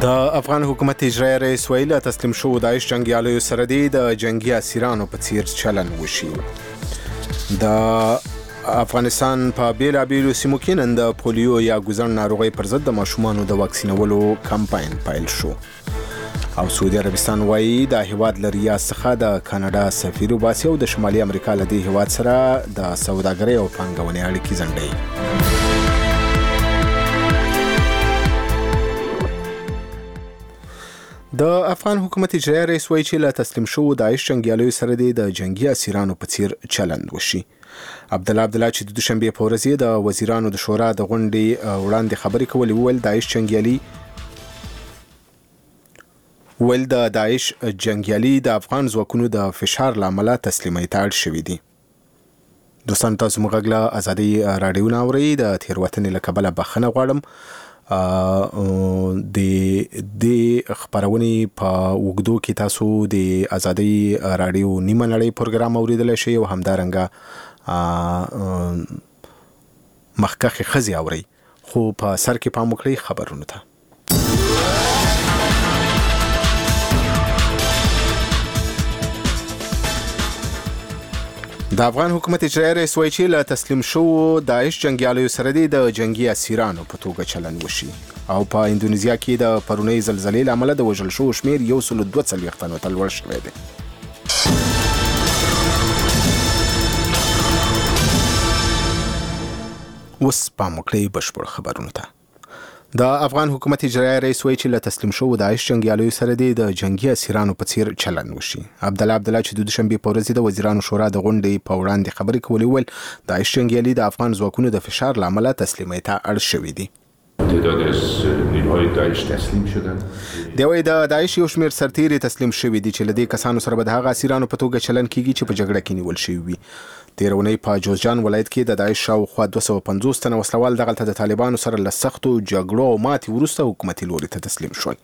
د افغان حکومت اجرایي رئیس ویلي تسلیم شوو داعش جنګیالیو سره د جنگي اسیرانو په څیر چلن وشي. د افغانستان په بیلابیلو سیمو کې نن د پولیو یا ګوزن ناروغۍ پر ضد د ماشومانو د واکسینولو کمپاین پیل شو. او سعودي عربستان وایي د هیواد له ریاض څخه د کاناډا سفیر وباسي او د شمالي امریکا له دې هیواد سره د سوداګرۍ او پانګونې اړیکې ځنډوي. د افغان حکومت اجرایي رئیس وایي چې له تسلیم شوو داعش جنګیالیو سره د جنگي اسیرانو په څیر چلند وشي. عبدالله چې د دوشنبې په ورځ د وزیرانو د شورا د غونډې وړاندې خبرې کولې وویل د داعش جنګیالي د افغان ځواکونو د فشار له امله تسلیمۍ ته اړ شوي دي. دوستان تاسو موږ غږ له ازادي راډیو نه اورئ. د تېروتنې له کبله بخښنه غواړم. د خبرونې په وګدو کې تاسو د ازادي راډیو نیمه نړۍ پروګرام اوریدلی شئ او همدارنګه مخکښې ښځې اورئ، خو په سر کې پام وکړئ خبرونو ته. د افغان حکومت اجرایي رئیس وایي چې له تسلیم شوو داعش جنګیالیو سره د جنگي اسیرانو په توګه چلن وشي. او په اندونیزیا کې د پرونۍ زلزلې له امله د وژل شوو شمیر 142 ته لوړ شوی دی. اوس پام وکړئ بشپړ خبرونو ته. د افغان حکومت اجرایي رئیس وایي چې له تسلیم شوو داعش جنګیالیو سره د جنگي اسیرانو په څیر چلن وشي. عبدالله چې د دوشنبې په ورځ د وزیرانو شورا د غونډې په وړاندې خبرې کولې وویل داعش جنګیالي د افغان ځواکونو د فشار له امله تسلیمۍ ته اړ شوي دي. تعداد نیروهای داعش تسلیم شدن. دی وايي د داعش یو شمیر سرتیري تسلیم شوي دي چې له دې کسانو سره به د هغه اسیرانو په توګه چلن کیږي چې په جګړه کې نیول شوي وي. تېره اونۍ په جوزجان ولایت کې د داعش شاوخوا 250 تنه وسلوال دغلته د طالبانو سره له سختو جګړو او ماتې وروسته حکومتي لوري ته تسلیم شول.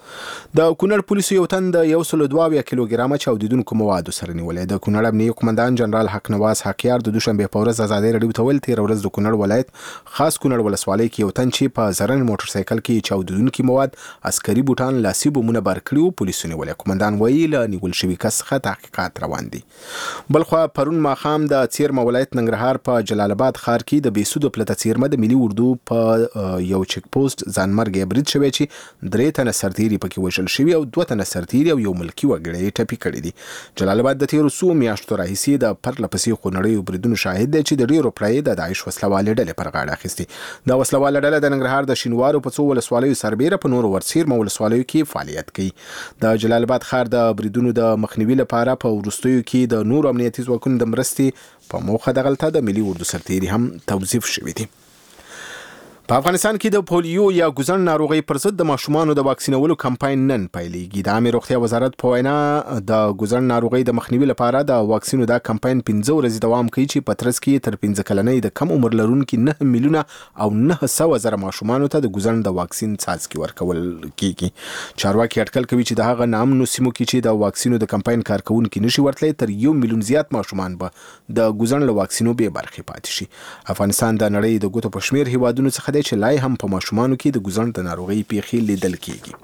د کونړ پولیسو یو تن د 102 کیلوګرامه چاودیدونکو موادو سره نیولې. د کونړ امنیه قومندان جنرال حق نواز حقیار د دوشنبې په ورځ ازادي راډیو ته ویل تېره ورځ د کونړ ولایت خاص کونړ ولسوالۍ کې یو تن چې په زرن موټر سایکل کې چاودیدونکي مواد عسکري بوټان لاسي بمونه بار کړي وو پولیسو نیولې. قومندان وایي له نیول شوي کس څخه تحقیقات روان دي. بلخوا پرون ماښام د څیرمه ولایت ننګرهار په جلال آباد ښار کې د بېسوده پلته څیرمه د ملي اردو په یو چک پوسټ ځانمرګی برید شوی چې 3 تنه سرتیري پکې وژل شوي او 2 تنه سرتیري او یو ملکي وګړی ټپي کړي دي. جلال آباد د تیرو څو میاشتو راهیسې د پرله پسې خونړیو بریدونو شاهد دی چې د ډیرو پړی د داعش وسلوالې ډلې پر غاړه اخیستي. دا وسلواله ډله د ننګرهار د شینوارو په څو ولسوالیو سربیره په نورو ورڅیرمه ولسوالیو کې فعالیت کوي. د جلال آباد ښار د بریدونو د مخنیوي لپاره په وروستیو کې د نورو امنیتي ځواکونو د مرستې په موخه دغلته د ملي اردو سرتیري هم توظیف شوي دي. په افغانستان کې د پولیو یا ګوزن ناروغۍ پر ضد د ماشومانو د واکسینولو کمپاین نن پیلېږي. د عامه روغتیا وزارت په وینا د ګوزن ناروغۍ د مخنیوي لپاره د واکسینو دا کمپاین 15 ورځې دوام کوي چې په ترڅ کې تر 15 کلنۍ د کم عمر لرونکي 9 میلیونه او 900,000 ماشومانو ته د ګوزن د واکسین څاڅکي ورکول کیږي. چارواکي اټکل کوي چې د هغه نامنو سیمو کې چې د واکسینو د کمپاین کارکونکي نشي ورتلی تر 1 میلیون زیات ماشومان به د ګوزن له واکسینو بې برخې پاتې شي. افغانستان د نړۍ د ګوتو په شمیر هیوادونو څخه دی چې لای هم په ماشومانو کې د ګوزن د ناروغۍ پیښې لیدل کیږي.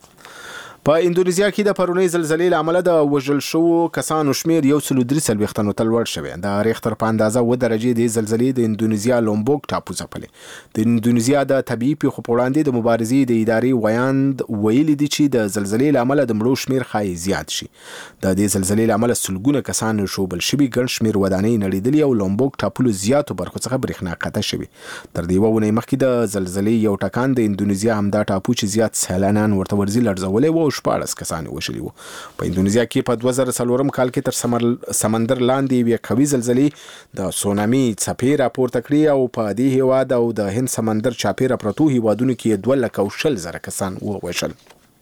په اندونیزیا کې د پرونۍ زلزلې له امله د وژل شوو کسانو شمیر 143 ته لوړ شوی. د ریختر په اندازه 7 درجې د زلزلې د اندونیزیا لومبوک ټاپو ځپلې. د اندونیزیا د طبیعي پیښو په وړاندې د مبارزې د ادارې ویاند ویلي دي چې د زلزلې له امله د مړو شمیر ښایي زیات شي. د دې زلزلې له امله سلګونه کسان ژوبل شوي، ګڼ شمیر ودانۍ نړېدلي او لومبوک ټاپو له زیاتو برخو څخه برېښنا قطع شوي. تر دې اونۍ مخکې د زلزلې یو ټکان د اندونیزیا همدا ټاپو چې زیات سیلانیان ورته ورځي لړزولی و او 14 کسان وشلي وو. په اندونیزیا کې په 2004 کال کې تر سمندر لاندې یوې قوي زلزلې د سونامي څپې راپورته کړې او په دې هیواد او د هند سمندر چاپیره پرتو هیوادونو کې 2,100,000 کسان ووژل.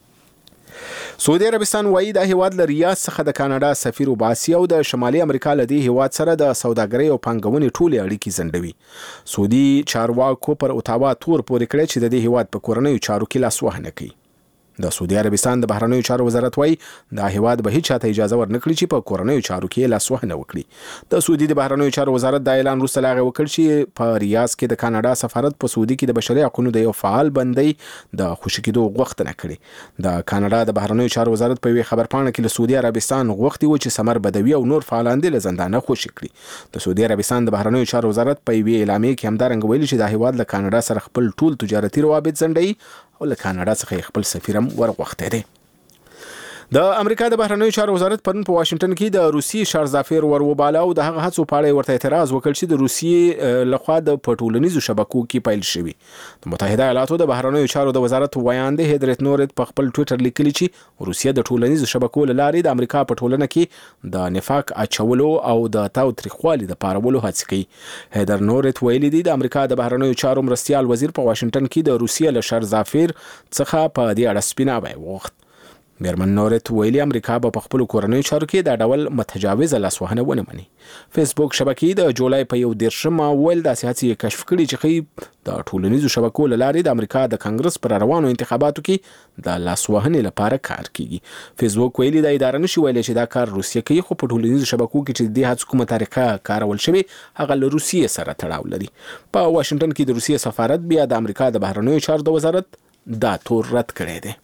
سعودي عربستان وایي د هیواد له ریاض څخه د کاناډا سفیر وباسي او د شمالي امریکا له دې هیواد سره د سوداګرۍ او پانګونې ټولې اړیکې ځنډوي. سعودي چارواکو پر اوتاوا تور پورې کړی چې د دې هیواد په کورنیو چارو کې لاس وهنه کوي. د سعودي عربستان د بهرنیو چارو وزارت وايي د هیواد به هیڅ چاته اجازه ورنکړي چې په کورنیو چارو کې لاسوهنه وکړي. د سعودي د بهرنیو چارو وزارت د اعلان وروسته لاغه وکړ چې په ریاض کې د کاناډا سفارت په سعودي کې د بشري حقوقو د یو فعال بندي د خوشی کېدو غوښتنه کړې. د کاناډا د بهرنیو چارو وزارت په یوه خبرپاڼه کې له سعودي عربستان غوښتي و چې سمر بدوي او نور فعالان د زندانه خوشی کړي. د سعودي عربستان د بهرنیو چارو وزارت په یوه اعلامیه کې همدارنګ ویلي چې د هیواد له کاناډا سره خپل ټول تجارتي روابط ځنډوي او له کاناډا څخه خپل سفیر هم ورغوښتی دی. د امریکا د بهرنیو چارو وزارت پرون په واشنگټن کې د روسي شارزافیر وروباله او د هغه هڅو په اړه ورته اعتراض وکړ چې د روسي لخوا د پټولنیزو شبکو کې پیل شوی. د متحده ایالاتو د بهرنیو چارو د وزارت وایاند هیدرت نورت په خپل ټوئیټر لیکلی چې روسیا د ټولنیزو شبکو لارې د امریکا په ټولنه کې د نفاق اچولو او د تاوتریخوالي د پارولو هڅه کوي. هیدر نورت ویلي دی د امریکا د بهرنیو چارو مرستیال وزیر په واشنگټن کې د روسیا له شارزافیر څخه په دې اړه سپیناوی وغوښت. میرمن نورت ویلي امریکا په خپل کورنیو چارو کې د ډول متجاوزه لاسوهنه ونه مني. فیسبوک شبکې د جولای په 1 ویل د سیاسي کشف کړي چې د ټولنیزو شبکو لارې د امریکا د کانګرس پر روانو انتخاباتو کې د لاسوهنې لپاره کار کوي. فیسبوک ویلي د اداره نشي ویلي چې دا کار روسیه کوي، خو په ټولنیزو شبکو کې چې د هڅو کومه طریقه کارول شوی هغه له روسیې سره تړاو لري. په واشنگټن کې د روسیې سفارت بیا د امریکا د بهرنیو چارو د وزارت دا تور رد کړی دی.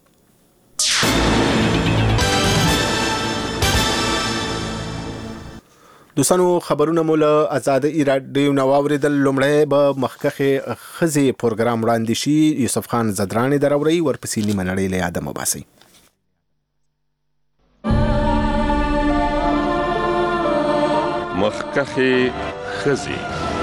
دوستانو خبرونه مو له آزاد رادیو نو اوریدل. لومړی به مخکخه خزي پروګرام وړاندې شي. یوسف خان زدرانی دراوري ورپسې نیمه نړۍ له یاده مباسي. مخکخه خزي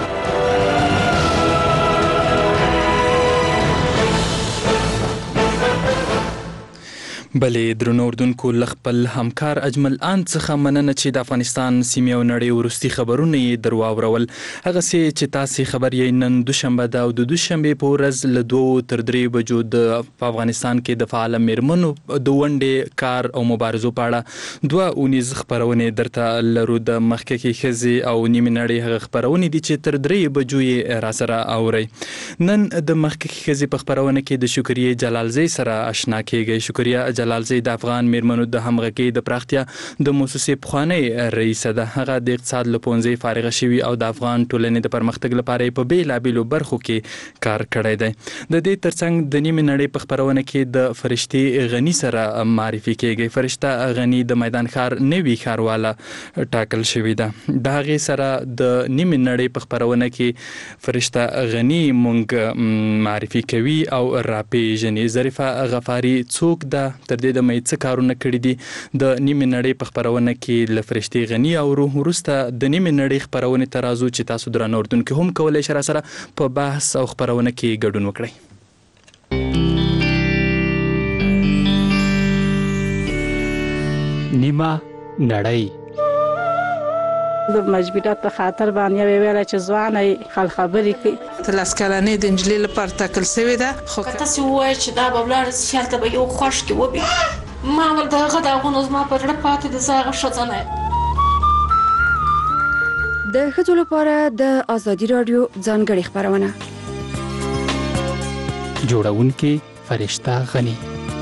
بلې درنو اردوونکو خپل همکار اجمل آن څخه مننه چې د افغانستان سیمې او نړۍ ورستي خبرونه یې درواورول. هغه چې تاسو خبر یې نن دوشنبه ده او د دوشنبه په ورځ له 2 تر 3 بجو په افغانستان کې د فعال میرمنو د ونډې کار او مبارزو په اړه 2 اونیز خبرونه درته لرو. د مخکې خزي او نیمه نړۍ هغه خبرونه دي چې تر 3 بجو یې را سره اوري. نن د مخکې خزي په خبرونه کې د شکریه جلالزی سره آشنا کیږي. شکریه جلالزی د افغان میرمنو د همغږي د پراختیا د موسسې پخوانی رئیس ده. هغه د اقتصاد له پونځي فارغ شوی او د افغان ټولنې د پرمختګ لپاره په بیلابیلو برخو کې کار کړی دی. د دې ترڅنګ د نیمه نړۍ په خبرونه کې د فرشتي غنی سره معرفي کیږي. فرشته غنی د میدان ښار نوي ښارواله ټاکل شوی ده. د هغې سره د نیمه نړۍ په خبرونه کې فرشته غنی مونږ معرفي کوي او راپېژني. ظریفه غفاری څوک ده، تر دې د مې څه کارونه کړي دي. د نیمه نړۍ په خبرونه کې له فرشتي غنی او روح وروسته د نیمه نړۍ خبرونه ترازو چې تاسو درنو اردوونکو هم کولای شئ سره په بحث او خبرونه کې ګډون وکړئ. نیمه نړۍ د مجبورات په خاطر باندې ویل چې ځواني خل خبرې کوي. تل اسکلانې د انجلي لپاره تاکل شوی ده. خو تاسو وایئ چې دا به بلار شالته به یو خوش کې وبي ما ول دغه د غونو زما په ډېر پاتې د زاغه شځنه د ښځو لپاره د ازادي رادیو ځانګړي خبرونه جوړونکې فرشته غنی.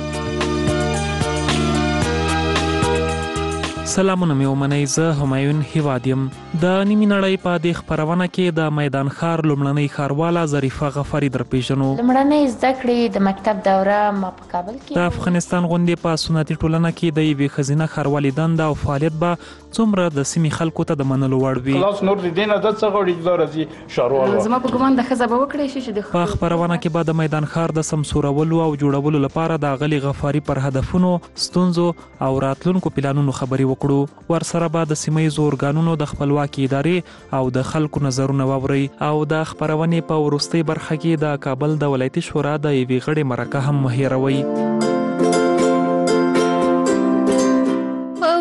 سلامونه مې ومنئ. زه همایون هیوادیم. د نیمې نړۍ په دې خپرونه کې د میدان ښار لومړنۍ ښارواله ظریفه غفاري درپېژنو. لومړنۍ زده کړې د مکتب دوره ما په کابل کې. د افغانستان غوندې په سنتي ټولنه کې د یوې ښځینه ښاروالې دنده او فعالیت به څومره د سیمې خلکو ته د منلو وړ وي. خلاص نور د دینه د څه غوړي د راځي ښاروال زما په ګمان د ښځه به وکړي شي چې په خبرونه کې به د میدان ښار د سمسورولو او جوړولو لپاره د غلي غفاري پر هدفونو، ستونزو او راتلونکو پلانونو خبري وکړو. ورسره به د سیمایي ارګانونو د خپلواکي ادارې او د خلکو نظرونه واوري او د خبرونې په وروستۍ برخه کې د کابل د ولایتي شورا د یوې غړي مرکه هم هیروي.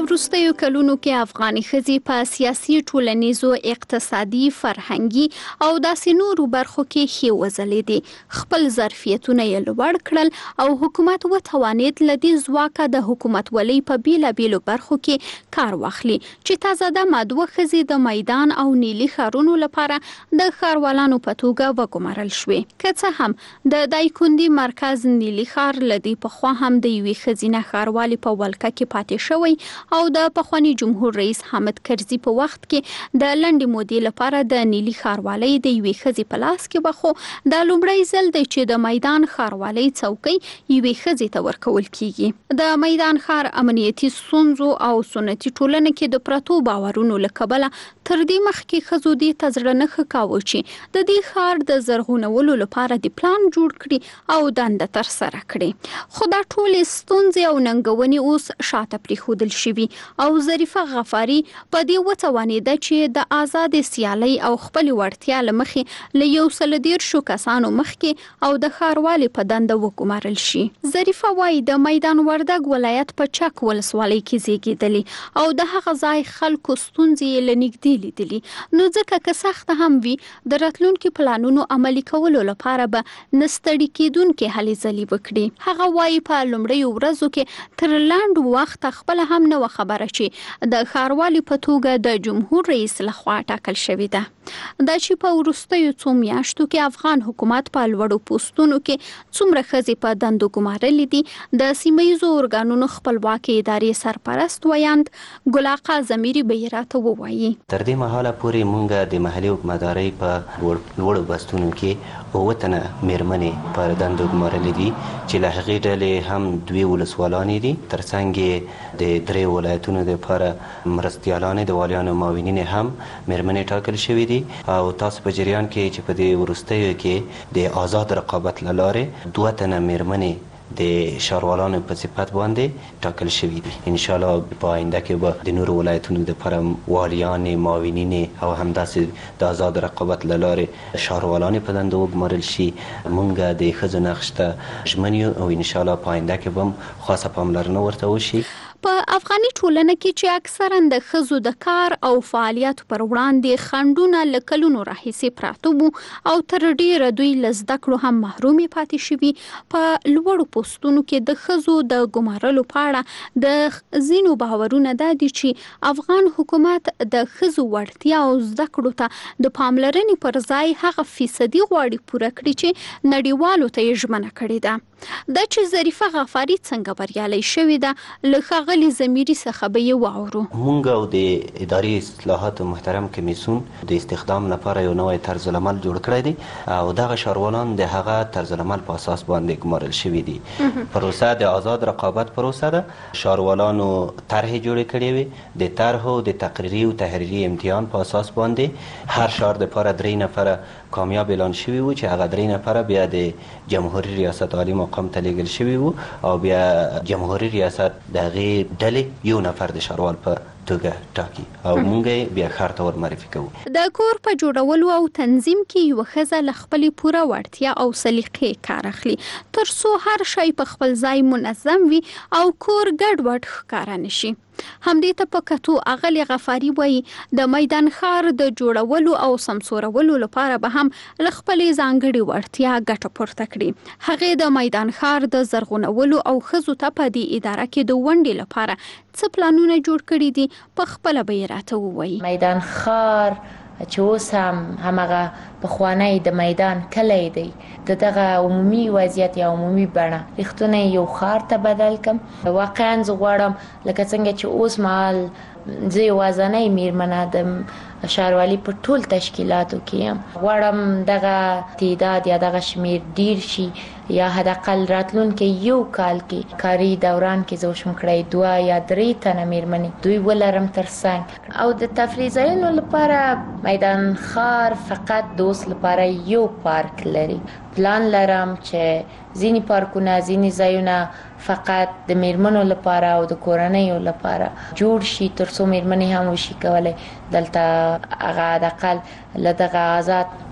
وروستیو کلونو کې افغاني ښځې په سیاسي، ټولنیزو، اقتصادي، فرهنګي او داسې نورو برخو کې ښې وځلېدې. خپل ظرفیتونه یې لوړ کړل او حکومت وتوانېد له دې ځواکه د حکومتولۍ په بیلابیلو برخو کې کار واخلي چې تازه دمه دوه ښځې د میدان او نیلي ښارونو لپاره د ښاروالانو په توګه وګمارل شوې. که څه هم د دایکنډي مرکز نیلي ښار له دې پخوا هم د یوې ښځینه ښاروالې په ولکه کې پاتې شوی او د پخواني جمهور رئیس حامد کرزي په وخت کې د لنډې مودې لپاره د نیلي ښاروالۍ د یوې ښځې په لاس کې وخو د لومړی ځل دی چې د میدان ښاروالۍ څوکۍ یوې ښځې ته ورکول کیږي. د میدان ښار امنیتي ستونزو او سنتي ټولنه کې د پرتو باورونو له کبله تر دې مخکې ښځو دې ته زړه نه ښه کاوه چې د دې ښار د زرغونولو لپاره د پلان جوړ کړي او دنده ترسره کړي. خو دا ټولې ستونزې او ننګونې اوس شاته پرېښودل شوي او ظریفه غفاري په دې وتوانېده چې د آزادې سیالۍ او خپلې وړتیا له مخې له 130 کسانو مخکې او د ښاروالۍ په دنده وګمارل شي. ظریفه وایي د میدان وردګ ولایت په چک ولسوالۍ کې زیږېدلې او د هغه ځای خلکو ستونزې یې له نږدې لیدلي، نو ځکه که سخته هم وي د راتلونکي پلانونو عملي کولو لپاره به نه ستړي کېدونکې هلې ځلې وکړي. هغه وایي په لومړیو ورځو کې تر لنډ وخت خپل هم نه خبره چې د ښاروالۍ په توګه د جمهور رئیس لخوا ټاکل شوې ده. دا چې په وروستیو څو میاشتو کې افغان حکومت په لوړو پوستونو کې څومره ښځې په دندو ګمارلې دي، د سیمه ییزو ارګانونو خپلواکې ادارې سرپرست ویاند ګل آقا زمیري به یې راته ووایي. تر دې مهاله پورې مونږ د محلي حکومتدارۍ په لوړو بستونو کې 9 تنه میرمنې په دندو ګمارلې دي چې له هغې ډلې هم 2 ولسوالانې دي، ترڅنګ د 3 ولایتونو دپاره مرستیالانې د والیانو معاونینې هم میرمنې ټاکل شوي دي. او تاسو په جریان کې چې په دې وروستیو کې د آزاد رقابت له لارې 2 تنه میرمنې د ښاروالانو په صفت باندې ټاکل شوي دي. انشاءالله په آینده کې به د نورو ولایتونو دپاره والیانې، معاونینې او همداسې د آزاد رقابت له لارې ښاروالانې په دنده وګمارل شي. مونږ د ښځو نقش ته ژمن یو او انشاءالله په آینده کې به هم خاصه پاملرنه ورته وشي. په افغاني ټولنه کې چې اکثرا د ښځو د کار او فعالیت پر وړاندې خنډونه له کلونو راهیسې پراته وو او تر ډیره دوی له زده کړو هم محرومې پاتې شوي، په لوړو پوستونو کې د ښځو د ګمارلو په اړه د ځینو باورونه دا دي چې افغان حکومت د ښځو وړتیا او زده کړو ته د پاملرنې پر ځای هغه فیصدي غواړي پوره کړي چې نړیوالو ته یې ژمنه کړې ده. دا چې ظریفه غفاري څنګه بریالۍ شوې ده له ښاغلي زمیري څخه به یې واورو. مونږ او د اداري اصلاحاتو محترم کمیسیون د استخدام لپاره یو نوی طرز العمل جوړ کړی دی او دغه ښاروالان د هغه طرز العمل په اساس باندې ګمارل شوي دي. پروسه د آزاد رقابت پروسه ده. ښاروالانو طرحې جوړې کړې وې، د طرحو د تقریري او تحریري امتحان په اساس باندې هر ښار دپاره 3 نفره کامیاب اعلان شوي وو چې هغه 3 نفره بیا د جمهوریت ریاست عالی مقام ته لیږل شوي وو او بیا جمهوریت ریاست د هغې ډلې 1 نفر د ښاروال په توګه ټاکي او مونږ بیا ښار ته ور معرفي کوو. د کور په جوړولو او تنظیم کې یوه ښځه له خپلې پوره وړتیا او سلیقې کار اخلي تر څو هر شی په خپل ځای منظم وي او کور ګډوډ ښکاره نه شي. همدې ته په کتو اغلې غفاري وایي د میدان ښار د جوړولو او سمسورولو لپاره به هم له خپلې ځانګړې وړتیا ګټه پورته کړي. هغې د میدان ښار د زرغونولو او ښځو ته په دې اداره کې د ونډې لپاره څه پلانونه جوړ کړي دي په خپله به یې راته ووایي. میدان ښار چې اوس هم همغه پخوانی د میدان کلی دی، د دغه عمومي وضعیت یا عمومي بڼه ریښتونه یو ښار ته بدل کم. واقعا زه غواړم لکه څنګه چې اوس مهال زه یوازنۍ میرمنه د ښاروالۍ په ټول تشکیلاتو کې یم، غواړم دغه تعداد یا دغه شمیر ډیر شي یا حداقل راتلونکي یو کال کې کاري دوران کې زه وشم کړی 2 یا 3 تنه میرمنې دوی ولرم ترڅنګ. او د تفریح ځایونو لپاره میدان ښار فقط د اوس لپاره یو پارک لري. پلان لرم چې ځینې پارکونه، ځینې ځایونه فقط د میرمنو لپاره او د کورنیو لپاره جوړ شي تر څو میرمنې هم وشي کولی دلته هغه حداقل له دغه آزاد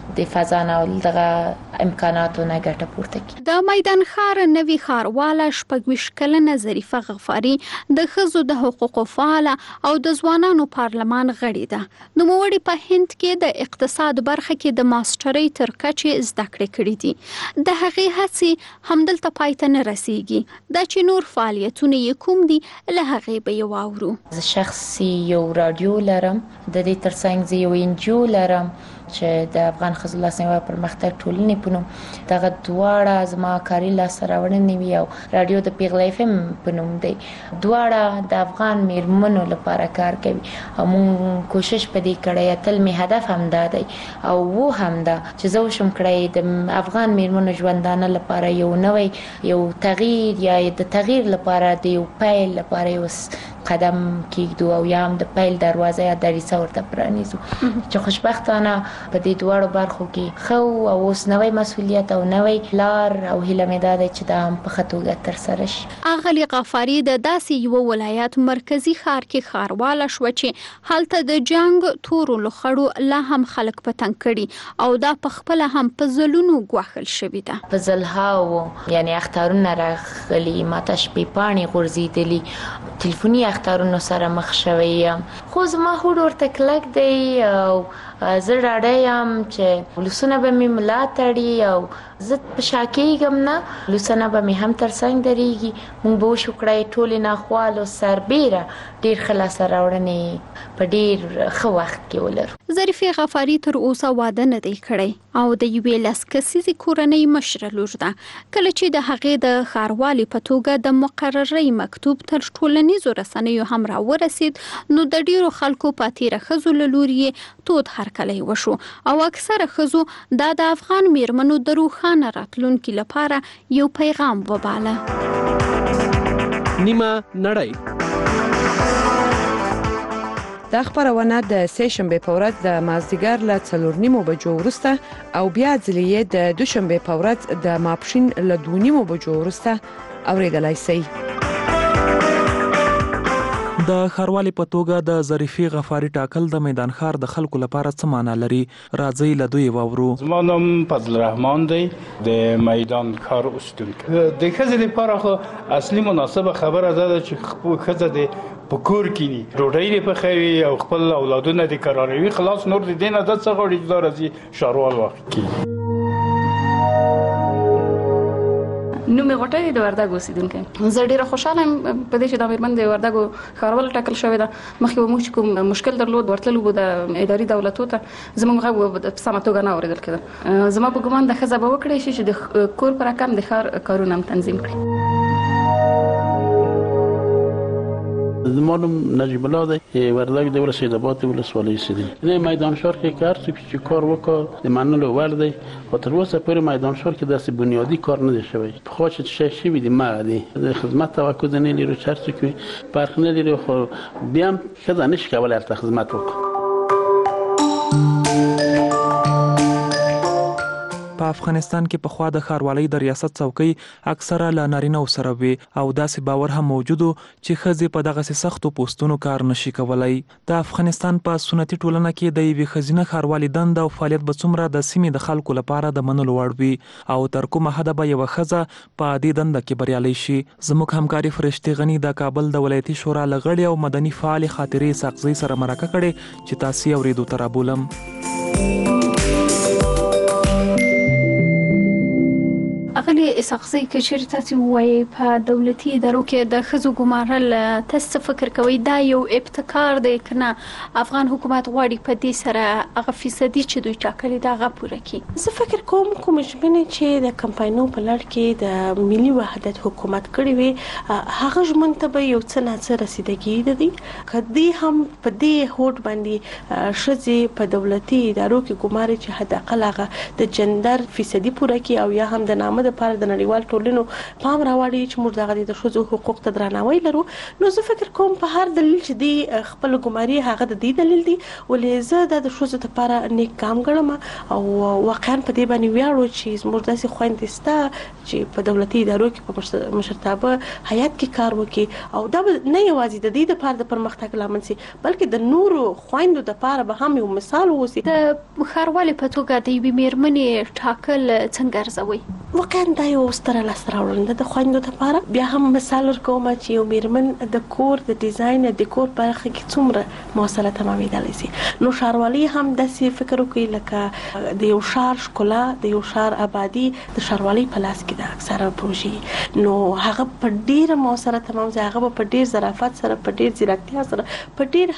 د فضا نه دغه امکاناتو نه ګټه پورته کړي. د میدان ښار نوي ښارواله 26 کلنه ظریفه غفاري د ښځو د حقوقو فعاله او د ځوانانو پارلمان غړې ده. نوموړې په هند کې د اقتصاد برخه کې د ماسترۍ تر کچې زده کړې کړې دي. د هغې هڅې همدلته پای ته نه رسیږي. دا چې نور فعالیتونه یې کوم دي له هغې به یې واورو. زه شخصي یو رادیو لرم، د دې ترڅنګ زه یو انجیو لرم چې د افغان ښځو لاسنیوي پرمختګ ټولنې په نوم. دغه دواړه زما کاري لاسته راوړنې وي او رادیو د پیغله اف ام په نوم دی. دواړه د افغان میرمنو لپاره کار کوي او موږ کوشش پدې کړی، تل می هدف هم دا دی او وو هم دا چې زه وشم کړی د افغان میرمنو ژوندانه لپاره یو نوی یو تغییر یا د تغییر لپاره د یو پیل لپاره یو قدم کېږدو او یا هم د پیل دروازه یا دریڅه ورته پرانیزو چې خوشبختانه په دې دواړو برخو کې خو او اوس نوی مسؤلیت او نوی لار او هیله مې دا ده چې دا هم په ښه توګه ترسره شي. اغلې غفاري د داسې یو ولایت مرکزی ښار کې ښارواله شوه چې هلته د جنگ تورو لخړو لا هم خلک په تنګ کړي او دا په خپله هم په ځلونو ګواښل شوې ده. په ځلهاو یعنی اخطارونه راغلي، ماته شپې پاڼې غورځېدلي، تلیفوني اخطارونو سره مخ شوی یم، خو زما هوډ ورته کلک دی او زه ډاډه یم چې ولسونه به مې ملا تړي او زه په شا کېږم نه، ولسونه به مې هم تر څنګ درېږي. موږ به وشو کړی ټولې ناخوالو سربیره ډېر ښه لاسته راوړنې په ډېر ښه وخت کې ولرو. ظریفې غفاري تر اوسه واده نه دی کړی او د یوې 10 کسیزې کورنۍ مشره لور ده. کله چې د هغې د ښاروالې په توګه د مقررۍ مکتوب تر ټولنیزو رسنیو هم راورسید نو د ډېرو خلکو په تیره ښځو له لورې یې تود هرکلی وشو او اکثره ښځو دا د افغان میرمنو د روښانه راتلونکي لپاره یو پیغام وباله. نیمه نړۍ دا خبرونه د سه شنبه په ورځ د مازدیګر له 4:30 بجو وروسته او بیا ځلې د دوشنبه په ورځ د ماپښین له 2:30 بجو وروسته اوریدلای شئ. د ښاروالۍ په توګه د ظریفې غفاري ټاکل د میدان ښار د خلکو لپاره څه معنا لري؟ راځئ له دوی واورو. زما نوم فضل الرحمن دی، د میدان ښار اوسیدونکی. د ښځې لپاره خو اصلي مناسبه خبره ده چې ښځه د په کور کې ني ډوډۍ لري پخوي او خپل اولادونه د کراروي، خلاص نور د دینه د څه غوړي چې راځي شاروال وخت کې. نومي غټي د وردګ اوسیدونکي. زه ډیره خوشاله یم په دې چې د میرمن د وردګ ښاروال ټاکل شوې ده. مخکې موږ کوم مشکل درلود ورتلو د اداري دولتو ته زموږ غو په سمه توګه نه اوریدل کېده. زما په ګمان د ښځه به وکړي چې د کور پر رقم د ښار کارونه تنظیم کړي. زما نوم نجیب الله دی، وردګ د رسیداباد ولسوالۍ اوسېدونکی. د میدان ښار کې کار چې کار وکړ د منلو وړ دی، خو تر اوسه پورې میدان ښار کې داسې بنیادي کار نه دی شوی. پخوا چې شی شوي دي ما دی د خدمت توقع نه لري، چې هر څوک فرق نه لري، خو بیا هم ښځه نشي کولی هلته خدمت وکړي. په افغانستان کې پخوا د ښاروالۍ د ریاست څوکۍ اکثره له نارینه‌و سره وي او داسې باور هم موجود و چې ښځې په دغسې سختو پوستونو کار نشي کولی. د افغانستان په سنتي ټولنه کې د یوې ښځینه ښاروالې دنده او فعالیت به څومره د سیمې د خلکو لپاره د منلو وړ وي او تر کومه حده به یوه ښځه په دې دنده کې بریالی شي. زموږ همکاري فرشتې غني د کابل د ولایتي شورا له غړي او مدني فعالې خاطرې ساقزۍ سره مرکه کړې چې تاسې یې اورېدو ته رابولم. اغلی ساقزۍ که چیرې تاسې ووایئ په دولتي ادارو کې د ښځو ګمارل تاسې څه فکر کوئ دا یو ابتکار دی که نه افغان حکومت غواړي په دې سره هغه فیصدي چې دوی ټاکلي ده هغه پوره کړي؟ زه فکر کوم کومه ژمنې چې د کمپاینو په لړ کې د ملي وحدت حکومت کړې وي هغه ژمن ته به یو څه نه څه رسیدګي دي. که دې هم په دې هوډ باندې ښځې په دولتي ادارو کې ګماري چې حداقل هغه د جندر فیصدي پوره کړي او یا هم د نامه لپاره لپاره د نړیوال ټولنو پام راوړي چې موږ دغه د ښځو حقوق ته درناوی لرو. نو زه فکر کوم په هر دلیل چې دی خپل ګماري هغه د دې دلیل دی، ولې زه د ښځو لپاره نیک کام ګڼم او واقعا په دې باندې ویاړو چې زموږ داسې خویندې شته چې په دولتي ادارو کې په مشرتابه هیات کې کار وکړي، او دا نه یوازې د دې لپاره د پرمختګ لامل شي بلکې د نورو خویندو لپاره به هم یو مثال اوسي. د ښاروالې په توګه د یوې میرمنې ټاکل څنګه ارزوي؟ واقعا دا یو ستره لاسته راوړنه د خویندو لپاره. بیا هم مثال ورکوم چې یو میرمن د کور د ډیزاین د ډیکور برخه کې څومره مؤثره تمامېدلی شي. نو ښاروالۍ هم داسې فکر وکړي لکه د یو ښار ښکلا، د یو ښار آبادي د ښاروالۍ په لاس کې ده اکثره پروژې. نو هغه په ډیره مؤثره تمام ځای، هغه په ډیر ظرافت سره، په ډیر ځیرکتیا سره، په ډیر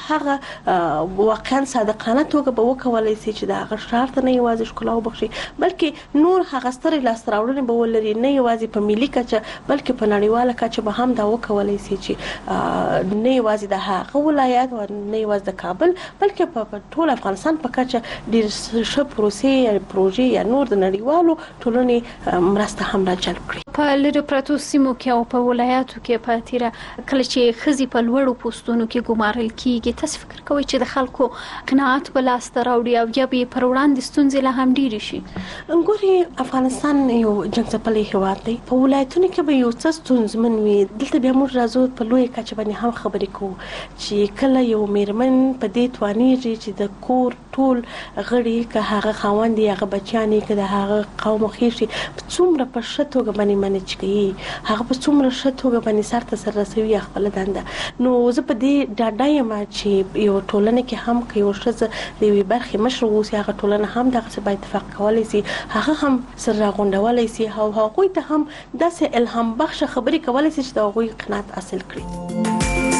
هغه واقعا صادقانه توګه به وکولای شي چې د هغه ښار ته نه یوازې ښکلا وبخښي بلکې نور هغه سترې لاسته راوړنې به ولري، نه یوازې په ملي کچه بلکې په نړیواله کچه به هم دا وکولای شي چې نه یوازې د هغه ولایت او نه یوازې د کابل بلکې په ټول افغانستان په کچه ډیر ښه پروژې یا نور د نړیوالو ټولنې مرسته هم راجلب کړي. په لرې پرتو سیمو کې او په ولایاتو کې په تیره کله چې ښځې په لوړو پوستونو کې ګمارل کیږي، تاسو فکر کوئ چې د خلکو قناعت به لاسته راوړي او یا به پر وړاندې ستونزې لا هم ډېرې شي؟ ګورې افغانستان یو جنګ ځپلی هېواد دی، په ولایتونو کې به یو څه ستونزمن وي. دلته بیا موږ راځو په لویه کچه باندې هم خبرې کوو چې کله یو میرمن په دې توانیږي چې د کور ټول غړي که هغه خاوند یا هغه بچیان که د هغه قوم خېشي په څومره په ښه توګه باندې منج کوي، هغه په څومره ښه توګه باندې سر ته سر رسوي خپل دنده. نو زه په دې ډاډه یم چې یو ټولنه کې هم که یو ښځه د یوې برخې مشر اوسي، هغه ټولنه هم دغسې باید اتفاق کولی شي، هغه هم سر راغونډولی شي او هغوی ته هم داسې الهام بخشه خبرې کولی شي چې د هغوی قناعت حاصل کړي.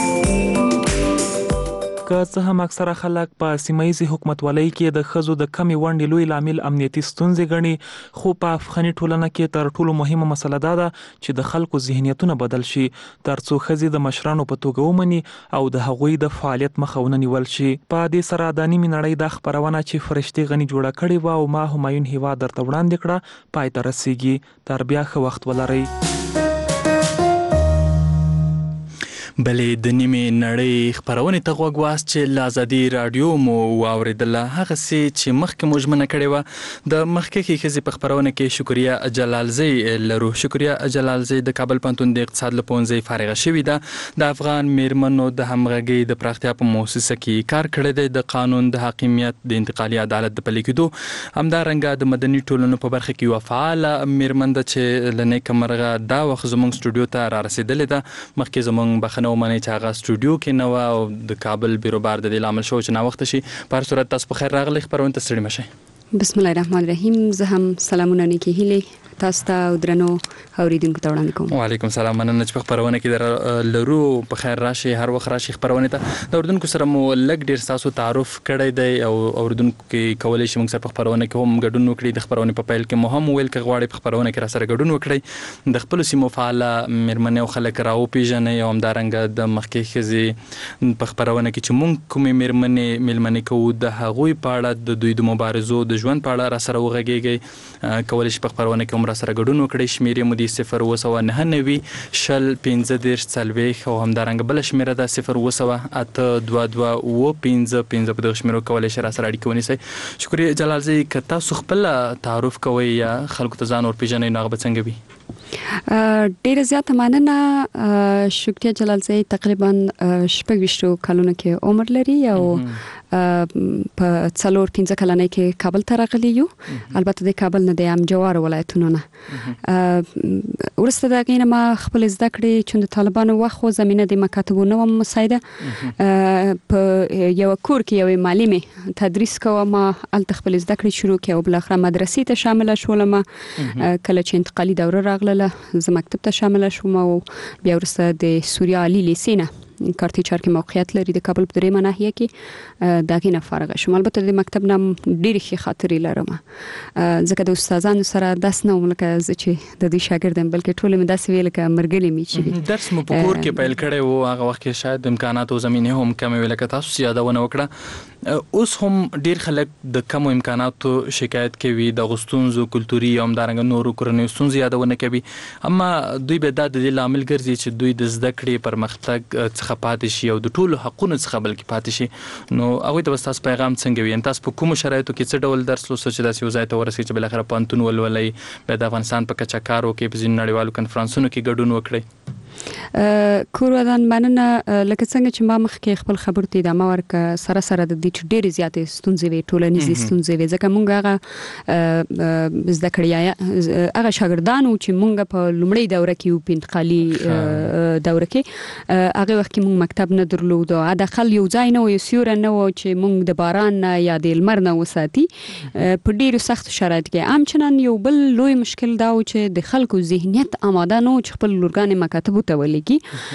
که څه هم اکثره خلک په سیمایي حکومتولۍ کې د ښځو د کمې ونډې لوی لامل امنیتي ستونزې ګڼي، خو په افغاني ټولنه کې تر ټولو مهمه مسله دا ده چې د خلکو ذهنیتونه بدل شي ترڅو ښځې د مشرانو په توګه ومني او د هغوی د فعالیت مخه ونه نیول شي. په دې سره د نیمې نړۍ دا خپرونه چې فرشتې غني جوړه کړې وه او ما همایون هیواد درته وړاندې کړه پای ته رسیږي. تر بیا ښه وخت ولرئ. بلې د نیمې نړۍ خپرونې ته غوږ واست چې له ازادي راډیو مو واورېدله، هغسې چې مخکې مو ژمنه کړې وه د مخکښې ښځې په خپرونه کې شکریه جلالزۍ لرو. شکریه جلالزۍ د کابل پوهنتون د اقتصاد له پوهنځي فارغه شوې ده، د افغان میرمنو د همغږۍ د پراختیا په موسسه کې کار کړی دی، د قانون د حاکمیت د انتقالي عدالت د پلي کېدو، همدارنګه د مدني ټولنو په برخه کې یوه فعاله میرمن ده چې له نیکه مرغه دا وخت زموږ سټوډیو ته را رسېدلې ده. مخکې زموږ بخښنه ومنئ چې هغه سټوډیو کې نه وه او د کابل بیروبار د دې لامل شو چې ناوخته شي. په هر صورت تاسو په خیر راغلی، خپرونې ته ستړي مه شئ. بسم الله الرحمن الرحیم. زه هم سلامونه نیکې هیلې تاسو ته او درنو اوریدونکو ته وړاندې کوم. وعلیکم السلام. مننه چې په خپرونه کې لرو. په خیر راشي، هر وخت راشي خپرونې ته. د اوریدونکو سره مو لږ ډیر تاسو تعارف کړی دی او اوریدونکو کې کولی شي موږ سره په خپرونه کې هم ګډون وکړي. د خپرونې په پیل کې مو هم ویل چې غواړئ په خپرونه کې را سره ګډون وکړئ، د خپلو سیمو فعاله میرمنې او خلک را وپېژنئ او همدارنګه د مخکې ښځې په خپرونه کې چې موږ کومې میلمنې کوو د هغوی په اړه د دوی د مبارزو د ژوند په اړه را سره وغږیږئ. کولی شي په خپرونه کې هم را سره ګډون وکړئ. شمیرې مو دي 02990 شل 15 40 او همدارنګه بل شمیره ده 02822 په دغه شمیرو کولی شي را سره اړیکه ونیسئ. شکریه جلالزۍ، که تاسو خپل تعارف کوئ یا خلکو ته ځان ورپېژنئ نو هغه به څنګه وي؟ ډیره زیاته مننه. شکریه جلالزۍ تقریبا 26 کلونه کې عمر لري او په 4-5 کلنۍ کې کابل ته راغلی یو. البته د کابل نه د جوار ولایتونو نه. ورسته د هغې نه ما خپل زده کړې چې د طالبانو وخت خو زمینه د مکاتبو نه وم مساعده، په یو کور کې یو معلمې تدریس کوم. هلته خپل زده کړې شروع کړې او بالاخره مدرسې ته شامله شولم. کله چې انتقالي دوره راغله زه مکتب ته شامله شوم او بیا ورسته د سوریا عالی لیسې نه کارتي چار کې موقعیت لري د کابل په دریمه ناحیه کې د هغې نه فارغه شوم. البته د مکتب نه ډېرې ښې خاطرې لرم، ځکه د استادانو سره داسې نه وم لکه زه چې د دوی شاګرد یم، بلکې ټول مې داسې وي لکه ملګري مې چې درس مو په کور کې پیل کړی و. هغه وخت کې شاید امکانات او زمینې هم کمې وې لکه تاسو یادونه وکړه. اوس هم ډیر خلک د کم امکاناتو شکایت کوي د غستونزو کلتوري او همدارنګه نورو کورنیو ستونزې یادونه کوي، اما دوی به دا د دې لامل ګرځي چې دوی د زده کړې پرمختګ څخه پاتې شي او د ټولو حقونو څخه بلکې پاتې شي. نو هغوی ته تاسو پیغام څنګه وي؟ تاسو په کومو شرایطو کې څه ډول درس لوستل چې داسې یو ځای ته ورسېږي چې بالاخره پوهنتون ولولئ، بیا د افغانستان په کچه کار وکړئ، په ځینو نړیوالو کنفرانسونو کې ګډون وکړئ؟ کور ودان مننه. لکه څنګه چې ما مخکې خپل خبرو ته ادامه ورکړه، سره سره د دې چې ډېرې زیاتې ستونزې وي، ټولنیزې ستونزې وي، ځکه موږ هغه زده کړیایه هغه شاګردانو چې موږ په لومړۍ دوره کې یو په انتقالي دوره کې هغه وخت کې موږ مکتب نه درلود، حداقل یو ځای نه و، یو سیوری نه و چې موږ د باران نه یا د لمر نه وساتي. په ډېرو سختو شرایطو کې همچنان یو بل لوی مشکل دا و چې د خلکو ذهنیت آماده نه و چې خپل لورګانې مکاتبو ته ولګي.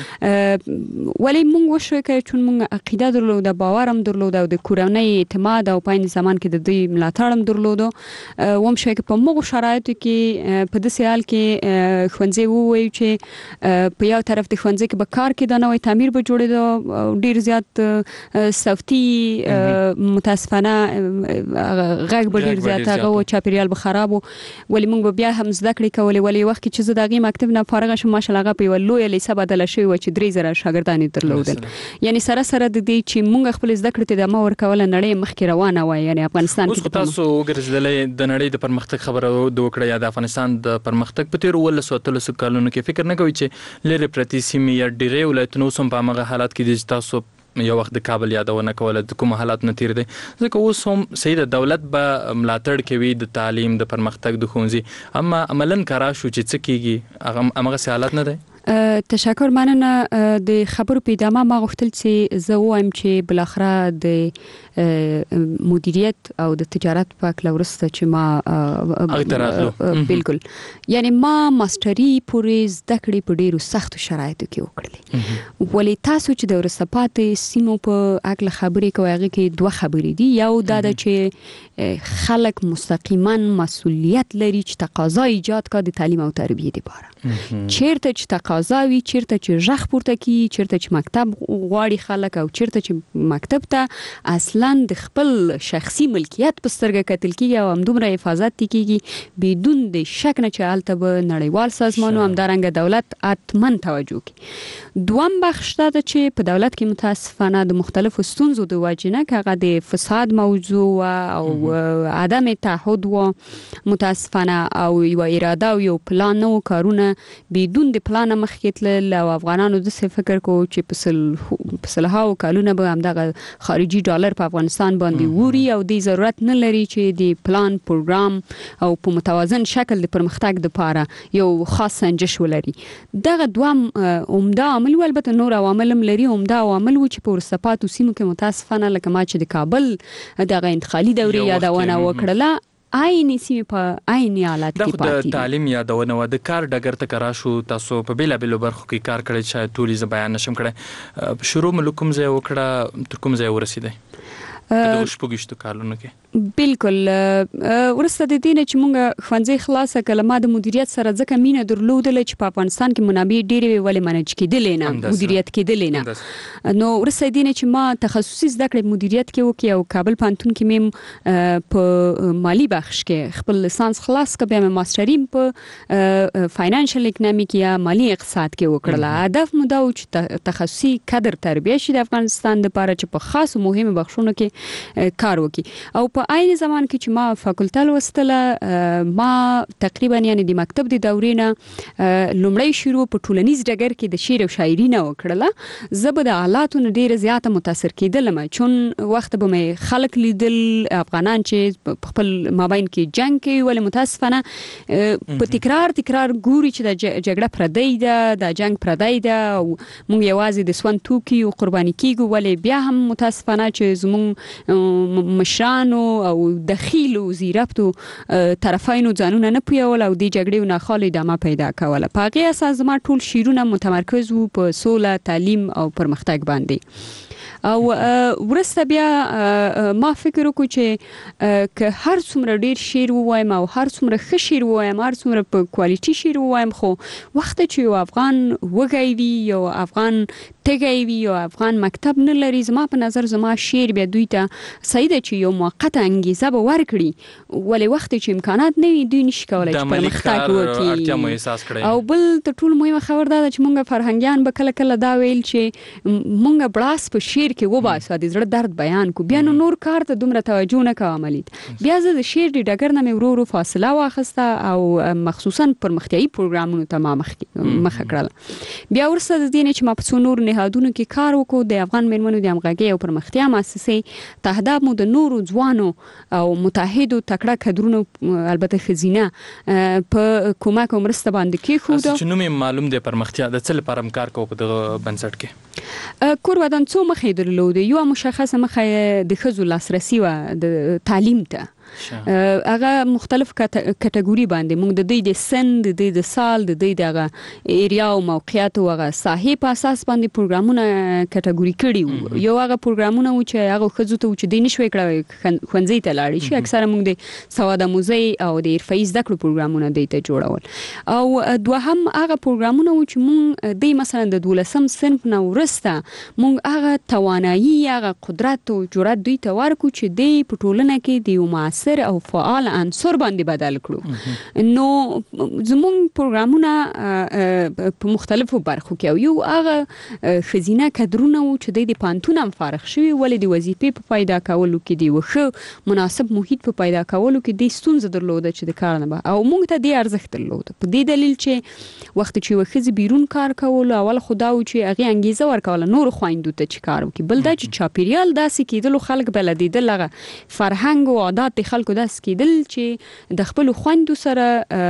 ولی موږ وشو که چون موږ عقیده درلوده، باور هم درلوده او د کورنۍ اعتماد او په عین زمان کې د دوی ملاتړ هم درلوده، وم شوی که په مغو شرایطو کې په داسې حال کې ښوونځی ووایو چې په یو طرف د ښوونځي کې به کار کېده، نوی تعمیر به جوړېده، ډېر زیات صوتي متاسفانه غږ به ډېر زیات هغه و، چاپېریال به خراب و، ولی موږ به بیا هم زده کړې کولې. ولی وخت کې چې زه د هغې مکتب نه فارغه شوم، ماشاءالله هغه په یوه لویه لیسه بدله شوې وه چې 3000 شاګردان یې درلودل. یعنی سره سره د دې چې موږ خپل زده کړې ته ادامه ورکوله، نړۍ مخکې روانه وه. یعنی افغانستان کې اوس تاسو وګرځېدلئ د نړۍ د پرمختګ خبره وکړه یا د افغانستان د پرمختګ په تېرو 13 کالونو کې فکر نه کوئ چې لرې پرتې سیمې یا ډېری ولایتونه اوس هم په همغه حالات کې دي چې تاسو یو وخت د کابل یادونه کوله، د کوم حالات نه تیر دي؟ ځکه اوس هم صحیح د دولت به ملاتړ کوي د تعلیم د پرمختګ د ښوونځي، اما عملاً کارا شو چې څه کېږي هغه حالات نه دی. تشکر، مننه. د خبرو په ادامه ما غوښتل چې زه ووایم چې بالاخره د مدیریت او د تجارت په کله وروسته چې ما بالکل یعنی ما ماستري پورې زده کړې په ډېرو سختو شرایطو کې وکړلې. ولی تاسو چې د وروسته پاتې سیمو په هکله خبرې کوئ، هغې کې دوه خبرې دي. یو دا ده چې خلک مستقیما مسؤلیت لري چې تقاضا ایجاد کړي د تعلیم او تربیې لپاره. چیرته چې تقاضا وي، چیرته چې غږ پورته کیږي، چیرته چې مکتب غواړي خلک او چیرته چې مکتب ته اصلا د خپل شخصي ملکیت په سترګه کتل کیږي او همدومره حفاظت کیږي بدون د شک نه چې هلته به نړیوال سازمان او همدارنګه دولت حتماً توجه کوي. دوم بخش دا ده چې په دولت کې متاسفانه د مختلفو ستونزو د وجې نه، که هغه د فساد موضوع او عدم تعهد و متاسفانه او یو اراده او یو پلان نه و، کارونه بدون د پلان مخکې تلل او افغانانو داسې فکر کو چې په سلهاو کلونه به همدغه خارجي ډالر په افغانستان باندې ووري او د ضرورت نه لري چې د پلان پروګرام او په متوازن شکل د پرمختګ لپاره یو خاص سنجش ولري. دغه دوام عمده عامل و، البته نور عوامل هم لري. عمده عوامل و چې په وروسته پاتې سیمو کې متاسفانه لکه ما چې د کابل دغه انتقالي دورې یادونه وکړله، عیني سیمې په عیني حالت کې پاتې دي. د تعلیم یادونه و، د کار ډګر ته کرا شو، تاسو په بیلابیلو برخو کې کار کړی، شاید ټولې زه بیان نشم کړی. شروع مو له کوم ځای وکړه، تر کوم ځای ورسېدی په دغو شپږویشتو کالونو کې؟ بالکل وروسته د دې نه چې موږ ښوونځی خلاصه کړله، ما د مدیریت سره ځکه مینه درلودله چې په افغانستان کې منابع ډېرې وې، ولې منج کېدلې نه، مدیریت کېدلې نه. نو وروسته د دې نه چې ما تخصصي زده کړې مدیریت کې وکړې او کابل پوهنتون کې مې په مالي بخش کې خپل لیسانس خلاص کړ، بیا مې ماسټري په فاینانشل اکنامیک یا مالي اقتصاد کې وکړله. هدف مو دا و چې تخصصي کادر تربیه شي د افغانستان لپاره چې په خاصو مهمو بخشونو کې کار وکړي. او په عین زمان کې چې ما فاکولټه لوستله، ما تقریبا یعنی د مکتب د دورې نه لومړی شروع په ټولنیز ډګر کې د شعر او شاعري نه وکړله. زه به د حالاتو نه ډېره زیاته متاثر کېدلم، چون وخت به مې خلک لیدل افغانان چې په خپل مابین کې جنګ کوي، ولې متاسفانه په تکرار ګوري چې د جګړه پردی ده، د جنګ پردی ده او موږ یوازې د سون توکي او قرباني کیږو. ولې بیا هم متاسفانه چې زموږ مشرانو او دخیلو زیرفتو طرفینو ځانونه نه پویول او د جګړې ناخوالې ادامه پیدا کوله. په هغې اساس زما ټول شعرونه متمرکز وو په سوله، تعلیم او پرمختګ باندې. او ورسته بیا ما فکر وکړو چې که هر څومره ډیر شعر ووایم او هر څومره ښه شعر ووایم، هر څومره په کوالټي شعر ووایم، خو وخت چې یو افغان وږی وي، یو افغان تګی وي او افغان مکتب نه لري، زما په نظر زما شعر بیا دوی ته صحیح ده چې یو موقته انګیزه به ورکړي، ولې وخت چې امکانات نه وي دوی نشي کولای چې پرمختګ وکړي. او بل تر ټولو مهمه خبر دا ده چې موږ فرهنګیان به کله کله دا ویل چې موږ بلاس په شعر کې وباسو د زړه درد بیان کو، بیا نور کار ته دومره توجه نه کوم عملیت. بیا زه د شعر د ډګر نه مې ورو ورو فاصله واخیسته او مخصوصا پرمختیایي پروګرامونو ته ما مخه کړله. بیا ورسته د دې نه چې ما په څو نور نهادونو کې کار وکړو، د افغان میرمنو د همغږۍ او پرمختیا مؤسسې تهداب مو د نورو ځوانو او متحدو تکړه کدرونو البته ښځینه په کومک او مرسته باندې کېښوده. چې نوم معلوم دی پرمختیا د څه لپاره کار کوو په دغه بنسټ کې؟ کور ودان څو مخې درلودې. یو مشخصه مخه د ښځو لاسرسي و د تعلیم ته، هغه مختلف کټګوري باندې موږ د دوی د سن، د دوی د سال، د دوی د ایریا او موقعیت او هغه ساحې په اساس باندې پروګرامونه کټګوري کړي وو. یو هغه پروګرامونه و چې هغه ښځو ته چې دی نشوي کړی ښوونځي ته لاړې شي، اکثره موږ د سواد آموزۍ او د حرفه‌ایي زده کړو پروګرامونه دوی ته جوړول. او دوهم هغه پروګرامونه و چې موږ دوی مثلا د 12م صنف نه وروسته موږ هغه توانایي، هغه قدرت او جرأت دوی ته ورکړو چې دوی په ټولنه کې د یو معاصر او فعال عنصر باندې بدل کړو. نو زموږ پروګرامونه په مختلفو برخو کې یو هغه ښځینه کدرونه و چې د پانتون هم فارغ شوي، ولې د وظیفې په پیدا کولو کې دی وښه مناسب محیط په پیدا کولو کې د ستونزه درلوده چې د کار نه به او موږ ته د ارزښت درلوده په دې دلیل چې وخت چې وښځې بیرون کار کول اول خدا و چې هغه انګیزه ورکول نور خويندو ته چې کار وکړي. بل دا چې چاپیریال داسې کېدل خلک بلدیدل، هغه فرهنګ او عادت خلکو داس کېدل چې د خپل خويندو سره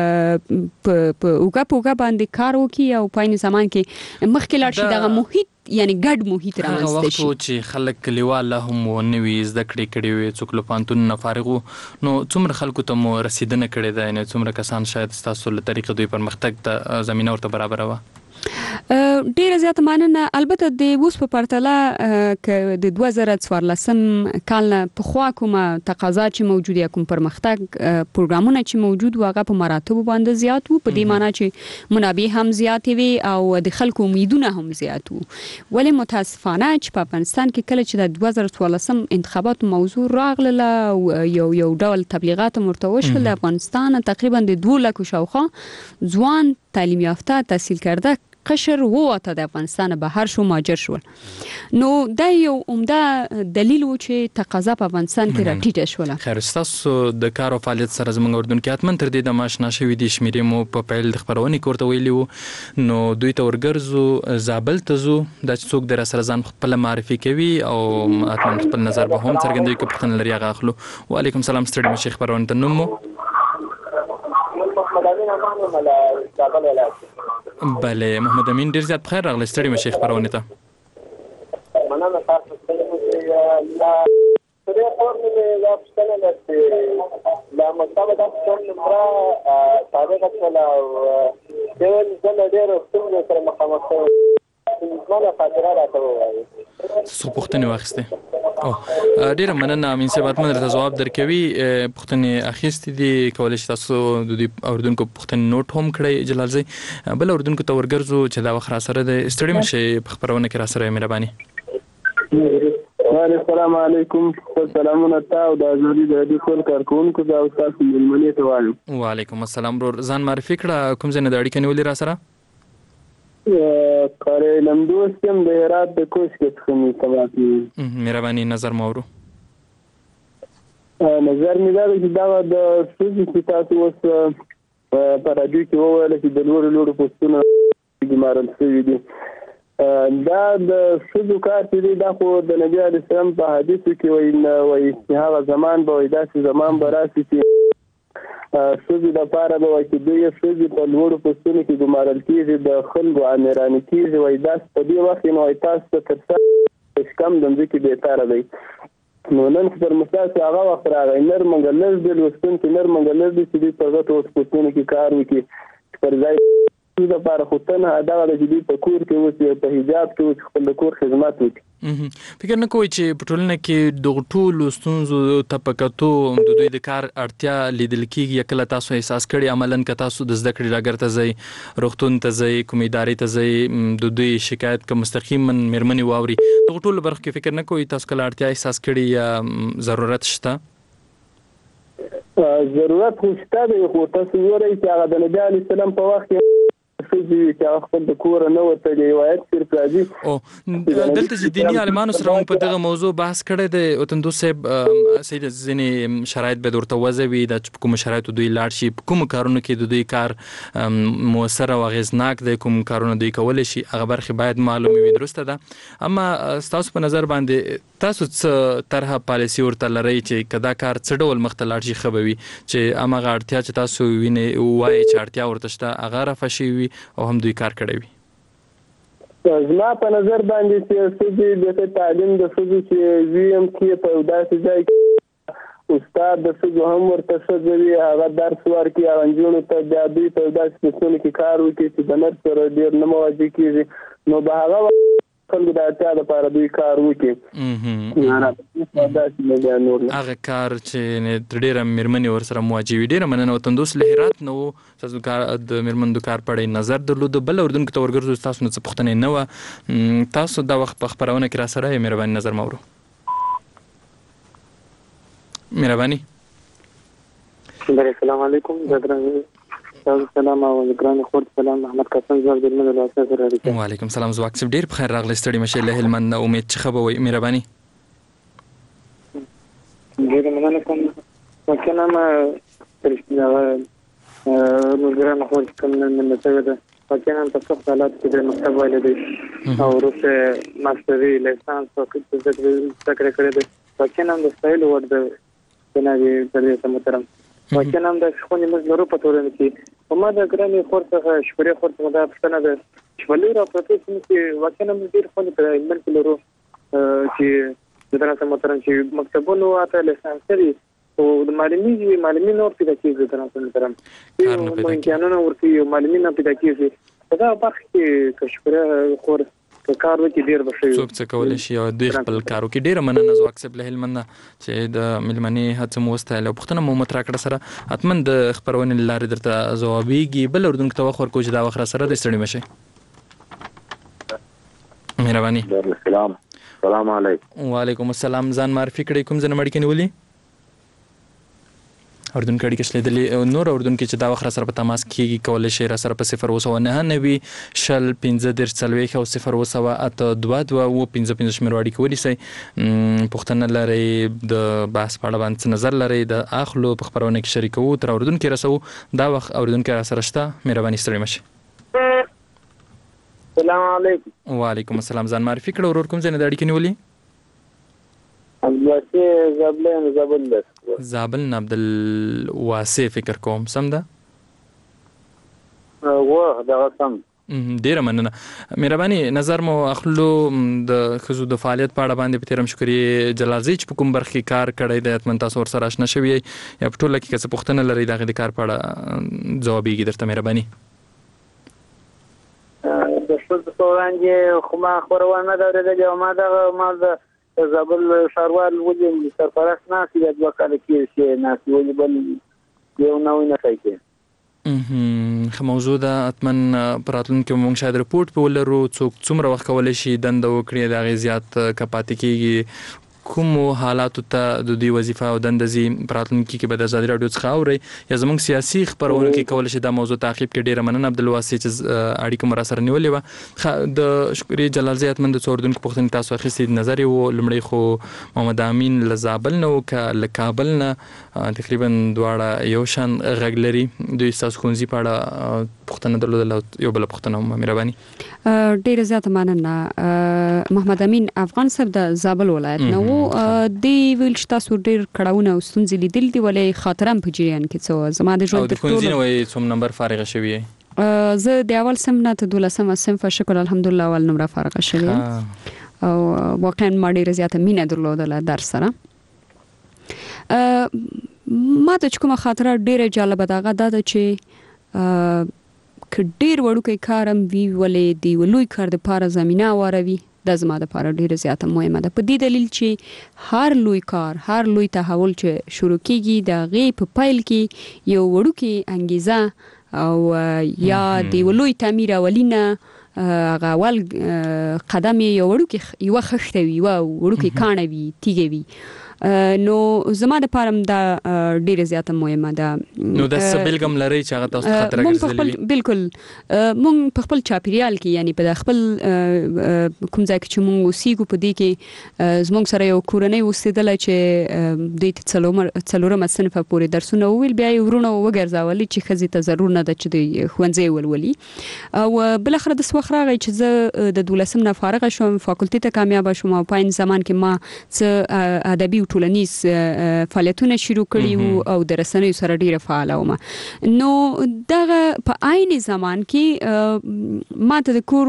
په اوګه باندې کار وکړي او په عین زمان کې مخکې لاړ شي دغه محیط یعنی ګډ محیط رامنځته شي. هغه وخت چې خلک کلیواله هم ونوي زده کړې کړې وي، څوک له پانتون نه فارغ وو، نو څومره خلکو ته مو رسیدنه کړې ده، یعنی څومره کسان شاید ستاسو له طریقې دوی پرمختګ ته زمینه ورته برابر وه؟ ډیره زیاته مننه. البته د اوس په پرتله ک د 2014 کال نه په خوا کومه تقاضا چې موجود یا کوم پرمختګ پروګرامونه چې موجود واغه په مراتب باندې زیات وو، په دې معنی چې منابع هم زیات وي او د خلکو امیدونه هم زیات وو. ولې متاسفانه چې په افغانستان کې کله چې د 2014 انتخابات موضوع راغله یو ډول تبلیغات مرته وشول، افغانستان تقریبا د 2 لک شاوخوا ځوان تعلیم یافته تحصیل کرده قشر ووته د افغانستان بهر شو ماجر شول. نو دا یو عمده دلیل و چې تقاضا په افغانستان کې راټیټه شوله. خیر، تاسو د کار او فعالیت سره زموږ اردن کې حتمن تر دې د ماشنا شوي دي شمیرې مو په پیل د خبرونې کې ورته ویلي وو، نو دوی ته ورګرځو زابل ته ځو دا چې څوک در سره ځان خپل معرفي کوي او حتمن خپل نظر به هم څرګندوي که پوښتنه لري هغه اخلو. وعلیکم السلام، ستړي مشي خبرونه ته نوم مو؟ بله محمد امین، ډیر زیات بخیر راغلی، ستړي مشي خبرونه ته. مننه تاسو ته. سره خورم لا پښتنه ده لا مطلب دا څنګه مرا تاریخ سره ډېر ډېر څنګه سره مخامخ مالا خاطره راته وایي. څه پوښتنې واخیستې؟ او ډیره مننه امین صاحب، حتمن درته ځواب درکوي. پوښتنې اخیستې دي، کولی شئ تاسو د دې اردوونکو پوښتنې نوټ هم کړئ. جلال زی بل اردوونکو ته ورګرځو چې دا وخت را سره د ستړي مشي په خبرونه کې را سره مهرباني. السلام علیکم، سلامونه تاسو د ازادي د دې ټول کارکونکو د استاد ملمنې ته وایم. وعلیکم السلام. ورور ځان معرفي کړه، کوم ځای نه د اړیکې نیولې را سره؟ کاري لمدوس یم د هرات د کوچ کې څخه تباکی. مهرباني نظر مورو. نظر مې دا چې دا د سوزي چې تاسو اوس په راډیو کې وویل چې د لوړو پوسټونو ګمارل شوي دي، دا د سوزو کار چې دا خو د نبی علیه السلام په حدیثو کې وایي چې هغه زمان به وایي داسې زمان به راشي چې سوزي د پاره به وایي چې دوی سوزي په لوړو پوسټونو کې ګمارل کېږي، د خلکو امیرانې کېږي، وایي داسې په دې وخت کې نو وایي تاسو ته تر څه کم د مځکې بهتره دی. نو نن پر مساس هغه وخت راغی نرمنګ لږ د لوستونکي نرمنګ لږ دي چې دوی په غټو پوسټونو کې کار وکړي پر ځای د لپاره خو ته نه دا د دې په کور کې اوس په حجاب کې اوس خپل کور خدمات وکړي. فکر نه کوئ چې په ټولنه کې د ټولو ستونزو ته په کتو د دوی د کار اړتیا لیدل کېږي؟ کله تاسو احساس کړی عملاً که تاسو د زده کړې ډګر ته ځئ، روغتون ته ځئ، کومې ادارې ته ځئ، د دوی شکایت که مستقیما مېرمنې واوري، دغو ټولو برخو کې فکر نه کوئ تاسو کله اړتیا احساس کړي یا ضرورت شته؟ ضرورت خو شته دی، خو تاسو وګورئ چې هغه د نبي علیه السلام په وخت کې ښځې چې هغه خپل د کوره نه وتلې روایت صرف راځي. دلته چې دیني عالمانو سره هم په دغه موضوع بحث کړی دی، وطندو صاحب صحیح ځینې شرایط باید ورته وضع وي دا چې په کومو شرایطو دوی لاړ شي، په کومو کارونو کې د دوی کار مؤثر او اغېزناک دی، کوم کارونه دوی کولی شي، هغه برخې باید معلومې وي. درسته ده. اما ستاسو په نظر باندې تاسو څه طرحه پالیسي ورته لرئ چې که دا کار څه ډول مخته لاړ شي ښه به وي، چې هماغه اړتیا چې تاسو وینئ ووایئ چې اړتیا ورته شته هغه رفع شوي وي او هم دوی کار کړی وي؟ زما په نظر باندې چې ښځې د تعلیم د ښځو چې وي هم کې په یو داسې ځای کې استاد د ښځو هم ورته ښځه وي، هغه درس ورکړي، هغه نجونو ته بیا دوی په یو داسې پوستونو کې کار وکړي چې د نرس سره ډېر نه مواجه کېږي، نو به هغه خلکو د اړتیا لپاره دوی کار وکړي. هغه کار چې ډېره مېرمنې ورسره مواجه وي. ډېره مننه. وطندوس له هرات نه و، تاسو د مېرمنو د کار په اړه نظر درلود. بل اردن کې ته ورګرځو، تاسو نه څه پوښتنې نه وه، تاسو دا وخت په خپرونه کې راسره یې، مهرباني نظر مه ورو. مهرباني. السلام علیکم. سلام او ګران خورد سلام محمد قاسم زوال د مدل واسطه سره راځي. وعلیکم سلام زواک سب ډیر بخیر راغلی، ستړي مشه له هلمند، امید چې خبر وي. مهرباني. ډیر مننه کوم. وکړه ما ترشتنه ګران خورد کوم نن څه ده. وکړه په څو حالات کې د مکتب والدې او روسه ماستری لیسانس او کله ذکر کړی دی. وکړه د سټایل ورته بناوي د دې محترم وکړه هم د خونې موږ لرو په تورن کې په ما د ګرانې خورته شپري خورته دا پښتنه ده شپلې را پروتې چې وکړه هم ډیر خونې په ایمن کې لرو چې د دراسه محترم چې مکتبونو اته لیسانسري او د معلمین نور پیدا کیږي د دراسه محترم یو امکانونه ورته معلمین پیدا کیږي دا برخه کې کشپره خور کار وکړي ډیر بشي څوک څه کولای شي او د خپل کارو کې ډیر مننه زواک سب له هلمند چې د ملمنې هڅه مو واستاله. پښتنه مو مترا کړه سره اتمن د خبرونه لارې درته جوابيږي. بل اردن کې توخر کوج دا وخت سره د ستړي مشه. مهرباني. السلام علیکم. وعلیکم السلام. ځان معرفي کړئ، کوم ځنه مړ کې نیولې؟ اردن کې اړیکې شلېدلې. نور اردن کې چې دا وخت سره په تماس کېږي کولای شي را سره په 0.9 شل 15 او 0.822 او 15 شمېر اړیکې ونیسئ. پوښتنه لرئ د بحث په اړه باندې نظر لرئ د اخلو په خبرونه کې شریکو تر اردن کې رسو دا وخت اردن کې را سره شته. مهرباني ستړي مشه. السلام علیکم. وعلیکم السلام. ځان معرفي کړه ورور کوم ځای نه د اړیکې نیولې؟ عبدالواسع زابل نه عبدالواسع فکر کوم سم ده؟ دغه سم. ډیره مننه. مهرباني نظر مو اخلو د خزو د فعالیت په اړه باندې په تیرم شکرې جلالزی چې په کوم برخه کار کړی د اتمن تاسو ور سره آشنا شوی یا په ټوله کې څه پوښتنه لري دغه د کار په اړه جوابيږي درته. مهرباني. د څه په وړاندې خو ما خبرونه دا درته ما د زابل شاروال وجه سرپرست ناس یا د وکاله کې شي ناس وجه بل یو نوې نه کوي. موضوع د اتمن پراتلون کې مونږ شاید رپورت په ولرو څوک څومره وخت کولای شي دنده وکړي د غزيات کپاتې کېږي کوم حالات ته د دوی وظیفه او دندزي پراتلون کې به د آزادي رادیو څخه اوري یا زموږ سیاسي خبرونه کې کولای شي دا موضوع تعقیب کې. ډیره مننه عبدالواسع چې اړیکه مر سره نیولې و. د شکرې جلال زیات مند څوردون کو پښتون تاسو اخیستې نظر یو لمړی خو محمد امین لزابل نو ک کابل نه تقریبا دواړه یو شان غږ لري. دوی تاسو خونځي پاړه پښتنه درلودل یو بل پښتنه مهرباني. ډیره زیاته مننه. محمد امین افغان صاحب د زابل ولایت نو دی ویل چې تاسو ډیر کړهونه او ستونزې لیدل دي ولې خاطرم په جریان کې څه زما د ژوند د ټولو نو څوم نمبر فارغ شوی زه د اول سم نه ته 12 صنف شکر الحمدلله اول نمبر فارغ شوی او واقعا ما ډیر زیاته مینه درلودله درس سره. ما ته کومه خاطره ډیره جالبه ده دا چې ک ډیر وړوکی کارم وی ولې دی ولوي کار د پاره زمينه واروي د زما د پاره ډیره زیاته مهمه ده په دې دلیل چې هر لوی کار هر لوی تحول چې شروع کیږي د غي په پایل کې یو وړوکی انګیزه او یا دی ولوي تعمیر اولینه هغه اول قدم یو وړوکی یو خښته وي او وړوکی کانه وي تیږي وي نو زما د پاره دا ډیره زیاته مهمه ده نو د سبلګم لري چې هغه تاسو خطر ګرځولې بالکل مونږ په خپل چاپیریال کې یعنی په خپل کوم ځای کې چې مونږ اوسېږو په دې کې زموږ سره یو کورنۍ اوسېدله چې د څلورم صنف پورې درسونه ویل بیا یې ورونه وګرځولي چې ښځې ته ضرور نه ده چې د ښوونځي ولولي او بل اخر د وخت راغی چې زه د 12 نه فارغ شوم فاکولټي ته کامیاب شوم او په این زمان کې ما څه ادبي ټولنیز فعالیتونه شروع کړي او د رسنیو سره ډیره فعال وم نو دغه په عین زمان کې ما ته د کور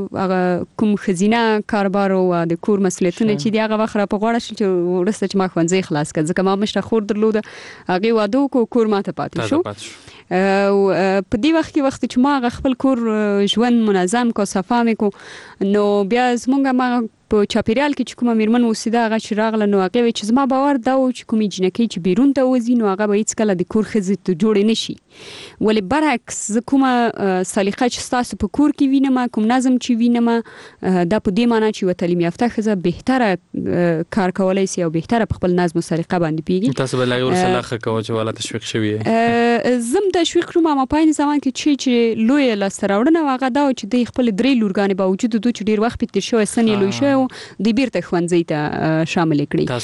کوم خزینه کاربار او د کور مسؤلیتونه چې دی هغه وخت را په غوړه شو چې ورسته چې ما ښوونځي خلاص کړ ځکه ما مشته خور درلوده هغه واده کو کور ماته پاتې شو او په دې وخت چې ما خپل کور ژوند منظم کو صفا مې کو نو بیا زمونږ ما په چاپیریال کې چې کومه میرمن وسیده هغه چې راغله نو هغه چې زما باور دا و چې کومې جنکې چې بیرون ته وځي نو هغه به هیڅ کله د کور ښځې ته جوړې نشي ولې برعکس زه کومه سلیقه چې ستاسو په کور کې وینم کوم نظم چې وینم دا په دې معنی چې یوه تعلیم یافته ښځه بهتره کار کولی سي او بهتره په خپل نظم و سلیقه باندې پوهېږي تاسو به لا یې ورسره ښه کوه چې والا تشویق شوي یې زه هم تشویق کړم اما په عین زمان کې چې لویه لاسته راوړنه هغه دا و چې دوی خپل 3 لورګانې باوجود دوی چې ډېر وخت پې تېر شوی سن یې لوی شوی و د بیرته ښوونځي ته شامل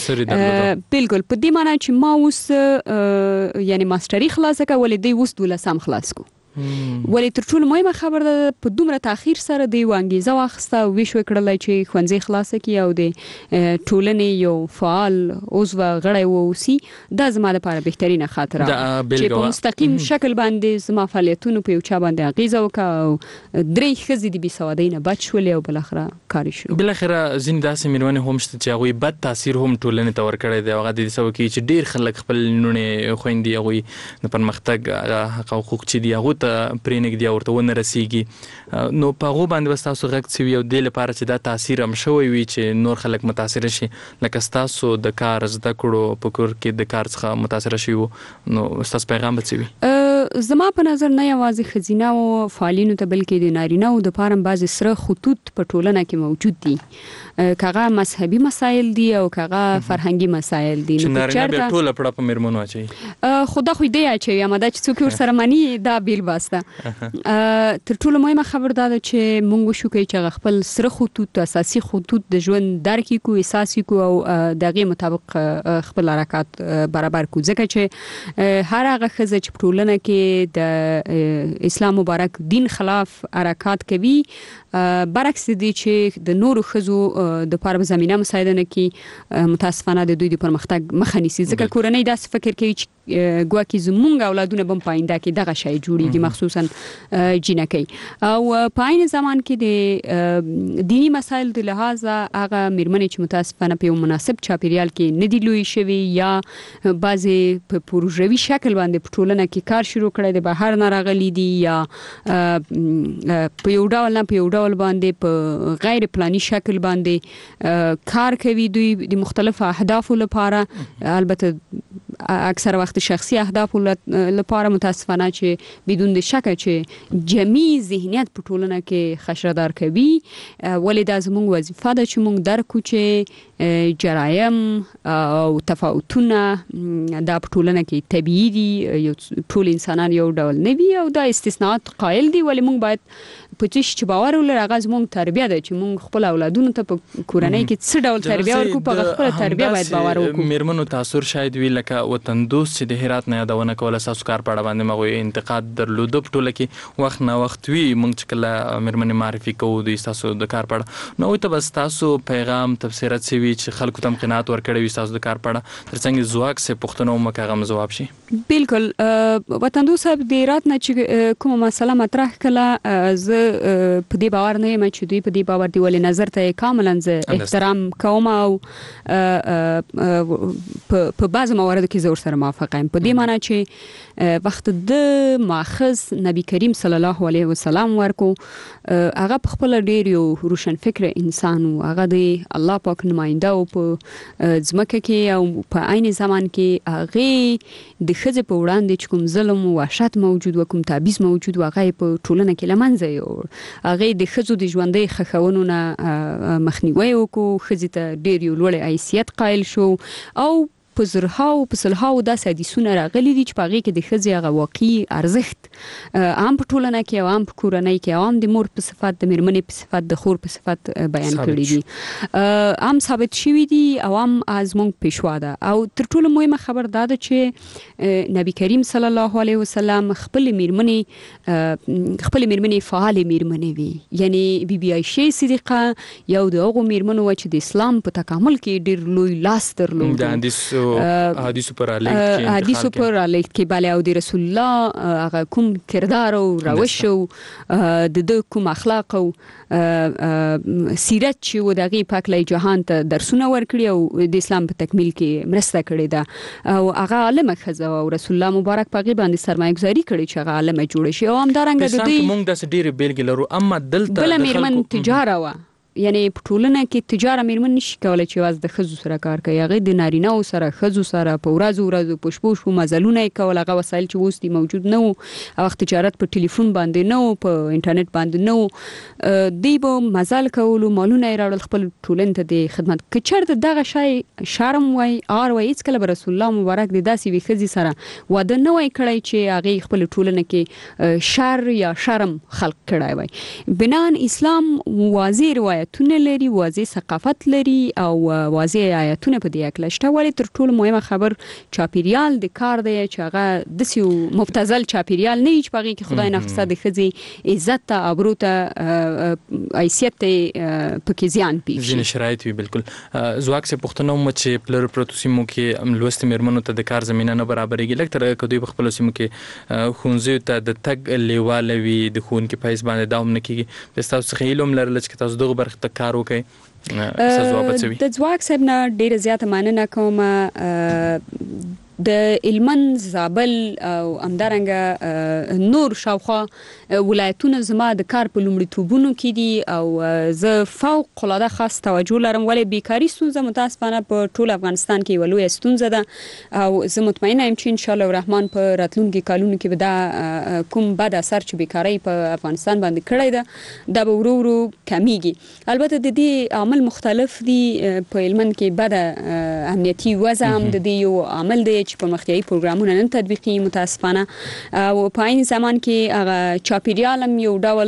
کړي بالکل په دې معنی چې ما اوس یعنی ماستري خلاصه کړه ولې دوی اوس 12 خلاص کو ولې تر ټولو مهمه خبر ده په دومره تاخير سره دی وانګیزه واخسته ویش وکړل چې ښوونځي خلاصه کی او د ټولنې یو فعال عضو غړی ووسی دا زما لپاره بهترینه خاطره چې په مستقیم شکل باندې زما فعالیتونو په یو چا باندې اغیزه وکړه او درې ښځې د بې سوادۍ نه بچ شولې او بل اخره کار شروع بل اخره ځینې داسې میرمنې هم شته چې هغوی بد تاثیر هم ټولنې ته ورکړی دی هغه د دې سبب کېږي چې ډېر خلک خپل لوڼې خویندې هغوی د پرمختګ حق او حقوق چې دي هغو ته پرې نږدې او ورته ونه رسېږي نو په هغو باندې به ستاسو غږ څه وي او دې لپاره چې دا تاثیر هم شوی وي چې نور خلک متاثره شي لکه ستاسو د کار زده کړو په کور کې د کار څخه متاثره شوي وو نو ستاسو پیغام به څه وي زما په نظر نه یوازې ښځینه او فعالینو ته بلکې د نارینه‌و دپاره هم بعضې سره خطوط په ټولنه کې موجود دي کاغه مذهبي مسایل دي او کاغه فرهنګي مسایل دي چې نارینه بیا ټوله پړه په میرمنو اچوي خدا خو دې اچوي اما دا چې څوک ورسره مني دا بیل باسته تر ټولو مهمه خبر دا ده چې مونږ وشو کوي چې خپل سره خطوط اساسي خطوط د ژوند درک کو احساس کو او دغه مطابق خپل حرکت برابر کو ځکه چې هر هغه ښځه چې په ټولنه کې د اسلام مبارک دین خلاف حرکت کوي برعکس دي چې د نورو ښځو د پاره زمينه مساعده کې متاسفانه د دوی د پرمختګ مخه نیسي ځکه کورنۍ داسې فکر کوي چې ګواکې زمونږ اولادونه به په آینده کې دغه شی جوړیږي مخصوصا جنکۍ او په عین زمان کې د دینی مسایل د لحاظه هغه میرمنې چې متاسفانه په مناسب چاپیریال کې نه دی لوی شوی یا بعضې په پروژوي شکل باندې په ټولنه کې کار شروع کړی د بهر نه راغلي دي یا په یو ډول نه په یو ډول باندې په غیر پلاني شکل باندې کار کوي دوی د مختلفو اهدافو لپاره البته اکثر وخت شخصي اهداف لپاره متاسفانه چې بدون د شک چې جمعي ذهنیت په ټولنه کې خشردار کوي ولې دا زموږ وظیفه ده چې موږ درکو چې جرایم او تفاوتونه دا په ټولنه کې طبیعي دي یو ټول انسانان یو ډول نه وي او دا استثناءات قائل دي ولې موږ باید په چې باور ولرو هغه زموږ تربیه ده چې موږ خپل اولادونو ته په کورنۍ کې څه ډول تربیه ورکړو په خپل تربیه باید باور وکړو میرمنو تاثیر شاید وی لکه وطن دوست چې د هرات نه یادونه کوله تاسو کار پړه باندې مغوي انتقاد درلود په ټوله کې وخت نه وخت وی موږ چې کله میرمنې معرفي کوو د تاسو د کار پړه نو ته بس تاسو پیغام تفسیرات سوي چې خلکو ته قناعت ورکړي وي تاسو د کار پړه ترڅنګ زواک سه پښتنو مکه جواب شي بالکل وطن دوست صاحب د هرات نه چې کومه مسله مطرح کړه ز په دې باور نه یم چې دوی په دې باور دی ولې نظر ته کاملا ز احترام کوم او په بعض مواردو کې کې زور سره موافق یم په دې معنی چې وخت د ماخذ نبی کریم صلی الله علیه وسلم ورکو هغه په خپل ډیر یو روشن فکر انسان او هغه د الله پاک نماینده او په ځمکه کې او په عین زمان کې هغه د خځې په وړاندې کوم ظلم او وحشت موجود و کوم تعبیز موجود و هغه په ټولنه کې لمنځه یو هغه د خځو د ژوندۍ خخونو نه مخنیوي وکړو خځې ته ډیر یو لوړ حیثیت قائل شو او په زرهاو په سلهاو داسې حدیثونه راغلي دي چې په هغې کې د ښځې هغه واقعي ارزښت هم په ټولنه کې او هم په کورنۍ کې او هم د مور په صفت د مېرمنې په صفت د خور په صفت بیان کړي دي هم ثابت شوي دي او هم زموږ پیشوا ده او تر ټولو مهمه خبر دا ده چې نبی کریم صلی الله علیه وسلم خپل مېرمنې فعال مېرمنې وي یعنی بیبي عایشه صدیقه یو د هغو مېرمنو وه چې د اسلام په تکامل کې ډېر لوی لاس درلود حدیثو پر علیه کې بله او د رسول الله هغه کوم کردار او روش او د کوم اخلاق او سیرت چې و د هغې په هکله جهان ته درسونه ورکړي او د اسلام په تکمیل کې مرسته کړې ده او هغه عالمه ښځه او رسول الله مبارک په هغې باندې سرمایه ګزاري کړې چې هغه عالمه جوړه شي او همدارنګه د دوی موږ داسې ډېرې بېلګې لرو اما دلته بله مېرمن تجاره وه یعنی په ټولنه کې تجاره مېرمن نشي کولی چې یوازې د ښځو سره کار کوي هغې د نارینهو سره ښځو سره په ورځو په شپو مزلونه یې کول هغه وسایل چې اوس دي موجود نه وو هغه تجارت په ټلیفون باندې نه وو په انټرنیټ باندې نه وو دوی به مزل کولو مالونه یې راوړل خپل ټولنې ته د خدمت که چېرته دغه شی شرم وای عار وای هېڅکله به رسول الله مبارک د داسې یوې ښځې سره واده نه وای کړی چې هغې خپل ټولنه کې شر یا شرم خلق کړی وای بنان اسلام واضح روایتونه لري واضح ثقافت لري او واضح آیاتونه په دې هکله شته ولې تر ټولو مهمه خبر چاپیریال د کار دی چې هغه داسې مبتذل چاپیریال نه وي چې په هغې کې خدای ناخواسته د ښځې عزت ته ابرو ته حیثیت ته پکې زیان پیښ شي ځینې شرایط وي بالکل ځواک صاحب پوښتنه وم چې په لرو پرتو سیمو کې لوستې مېرمنو ته د کار زمینه نه برابرېږي لږ تر که دوی په خپلو سیمو کې ښوونځیو ته د تګ لیواله وي د ښوونکي په حیث باندې دا هم نه کېږي بیا ستاسو څخه هیله هم لرله چې تاسو دغو برخې ته کار وکړئ د ځواک صاحب نه ډېره زیاته مننه کوم د هلمند زابل او همدارنګه نور شاوخوا ولایتونه زما د کار په لومړیتوبونو کې دي او زه فوق العاده خاص توجه لرم ولې بیکاري ستونزه متاسفانه په ټول افغانستان کې یوه لویه ستونزه ده او زه مطمئنه یم چې انشاءالله الرحمن په راتلونکي کالونو کې به دا کوم بد اثر چې بیکارۍ په افغانستان باندې کړی ده دا به ورو ورو کمیږي البته د دې عامل مختلف دي په هلمند کې بده امنیتي وضع هم د دې یو عامل دی چې پرمختیایي پروګرامونه نن تطبیقي متاسفانه او په عین زمان کې هغه چاپیریال هم یو ډول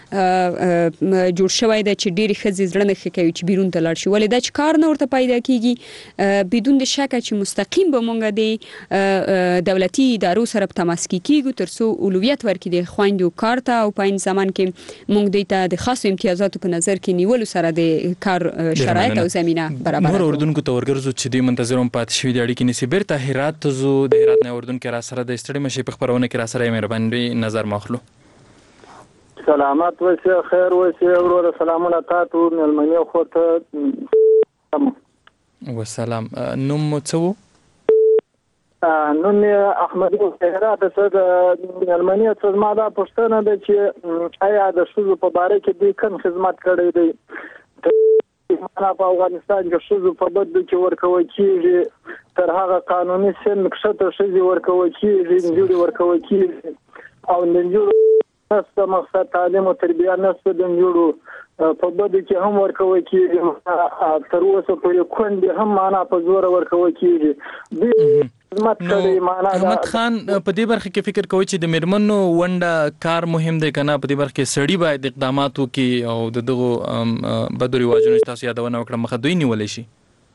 جوړ شوی دی چې ډېرې ښځې زړه نه ښه کوي چې بیرون ته لاړ شي ولې دا چې کار نه ورته پیدا کېږي بدون د شکه چې مستقیم به مونږ د دولتي ادارو سره په تماس کې کېږو تر څو اولویت ورکړي د خویندو کار ته او په عین زمان کې مونږ دوی ته د خاصو امتیازاتو په نظر کې نیولو سره د کار شرایط او زمینه برابره نور اردوونکو ته ورګرځو چې دوی منتظر هم پاتې شوي دي اړیکې نیسي بیرته هرات ته ځو د هرات نه اردوونکي را سره د ستړي مشي په خپرونه کې را سره یې مهرباني نظر ماخلو سلامت وسه خیر وسه ورور سلامونه تاسو ملمنې خو ته وسلام نوم مو څه نوم احمد هرات څه د ملمنې څه ما دا پوښتنه ده چې آیا د ښځو په باره کې دوی کوم خدمت کړی دی په افغانستان کې ښځو په بدلو کې ورکول کېږي تر هغه قانوني سن کښته ښځې ورکول کېږي نجونې ورکول کېږي او نجونو نسته مقصد تعلیم او تربیه نسته د نجونو په بدو کې هم ورکول کېږي تر اوسه پورې کونډې هم معنا په زوره ورکول کېږي دوی احمد خان په دې برخه کې فکر کوي چې د مېرمنو ونډه کار مهم دی که نه په دې برخه کې سړي باید اقدامات وکړي او د دغو بدو رواجونو چې تاسو یادونه وکړه مخه دوی نیولی شي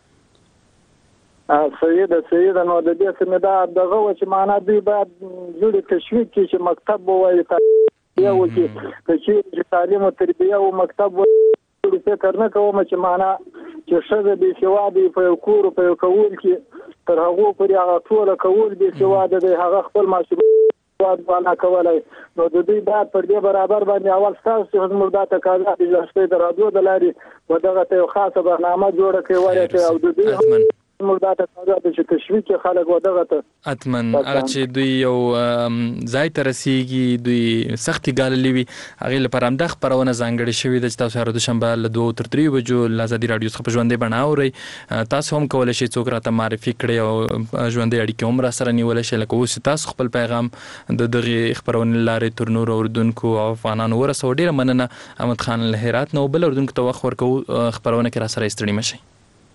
سیده نو د دې څه دا دغه و چې معنا دوی باید جوړې تشویق کړي چې مکتب ووایي تربیه وکړي که تعلیم او تربیه او مکتب ووایي فکر نه کوم چې معنا چې ښځه بې سواده په یو کور په یو کول کې تر هغو پورې هغه ټوله کول بې سواده دی هغه خپل ماشومان بالا کولی نو د دوی باید پر دې برابر باندې اول ستاسو چې زموږ دا تقاضا دي چې د رادیو د لارې و دغه ته یو خاصه برنامه جوړه کړئ ولې او د دوی موږ دا تقاضا ده چې تشویق خلک ودغه ته اتمن هغه چې دوی یو ځای ته رسیږي دوی سختي ګاللې وي هغې لپاره همدا خپرونه ځانګړې شوې ده چې تاسو هره دوشنبه له 2 تر 3 بجو له ازادي راډیو څخه په ژوندۍ بڼه اورئ. تاسو هم کولی شئ څوک راته معرفي کړئ او ژوندۍ اړیکې هم راسره نیولی شئ لکه اوس تاسو خپل پیغام د دغې خپرونې لارې تر نورو اردوونکو او افغانانو ورسوه. ډېره مننه احمد خان له هرات نه. بل اردوونکو ته وخت ورکوو خپرونه کې راسره ستړي مه شئ.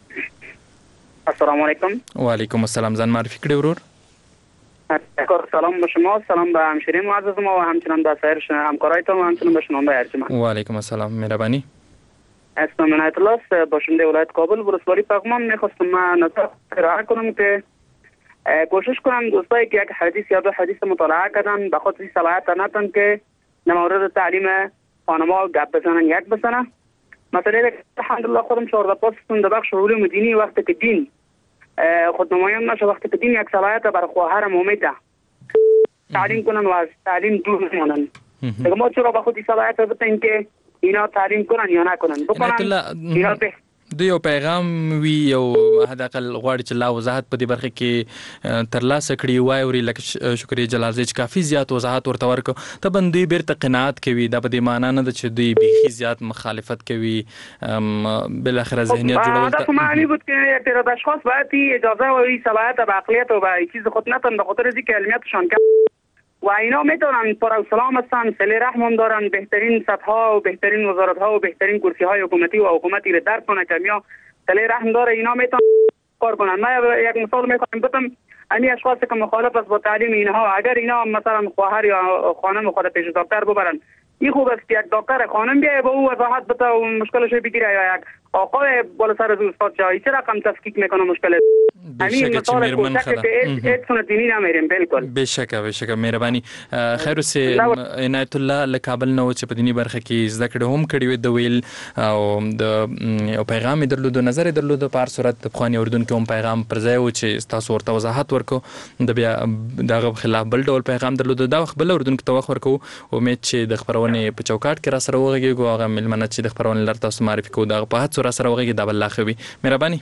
السلام علیکم. وعلیکم السلام. ځان معرفی کړئ ورور. سلام به شما، سلام به همشیرین معزز ما و همچنان به سایر همکارایتان و همچنان به شنونده ارجمند. و علیکم السلام. مهربانی. اسمم عنایت الله است، باشنده ولایت کابل ولسوالی پغمان. میخواستم من نصیحت ارائه کنم که کوشش کنم دوستایی که یک حدیث یا دو حدیث مطالعه کردن به خاطر صلاحیت ندارن که در مورد تعلیم خانما گپ بزنن یک بزنن. مثلا الحمدلله خودم 14 پاسم در بخش علوم دینی وقتی که دین خودنمایان نشه، وقتی که دین یک صلاحیت برای خواهر مومیده تعلیم کنن و از تعلیم دور نمانن. دیگه ما چرا به خودی صلاحیت بتیم که اینا تعلیم کنن یا نکنن بکنن اینا به دوی یو پیغام وی یو حداقل غواړي چې لا وضاحت په دې برخه کې ترلاسه کړي وای او لکه شکریا جلال چې کافي زیات وضاحت ورته ورکړو ته بندي بیرته قناعت کوي دا په دې معنی نه ده چې دوی بيخي زیات مخالفت کوي بل اخر ذهنیت جوړول تا معنی بود که اعتراض اشخاص باید اجازه و صلاحیت و عقلیت و چیز خود نتن به خاطر اینکه علمیتشان کم و اینا میتونن پر سلام هستن، صله رحم هم دارن، بهترین سطح ها و بهترین وزارت ها و بهترین کرسی های حکومتی و حکومتی رو درک کنه که میا صله رحم داره، اینا میتونن کار کنن. من یک مثال میخوام بدم، امی اشخاصی که مخالف است با تعلیم اینها اگر اینا مثلا خواهر یا خانم خود پیش دکتر ببرن، این خوب است که یک دکتر خانم بیای با او وضاحت بده و مشکلش رو بگیره یا یک آقای بالا سر از استاد جایی چه رقم تفکیک میکنه مشکل همین مثال کوچک که ایتسون دینی نمیریم. بالکل بشکه مهرباني. خیر اوسه عنایت الله له کابل نو چې په دینی برخه کې زده کړه هم کړی و د ویل او د پیغام درلود نظر درلود په هر صورت د خواني اردن کې هم پیغام پر ځای و چې تاسو ورته وضاحت ورکو د بیا دغه خلاف بل ډول پیغام درلود دا وخت بل اردن کې توخ ورکو امید چې د خبرونه په چوکاټ کې را سره وغږیږي هغه ملمنه چې د خبرونه لر تاسو معرفي کو دغه په هڅه را سره وغږیږي دا بل اخوي. مهرباني.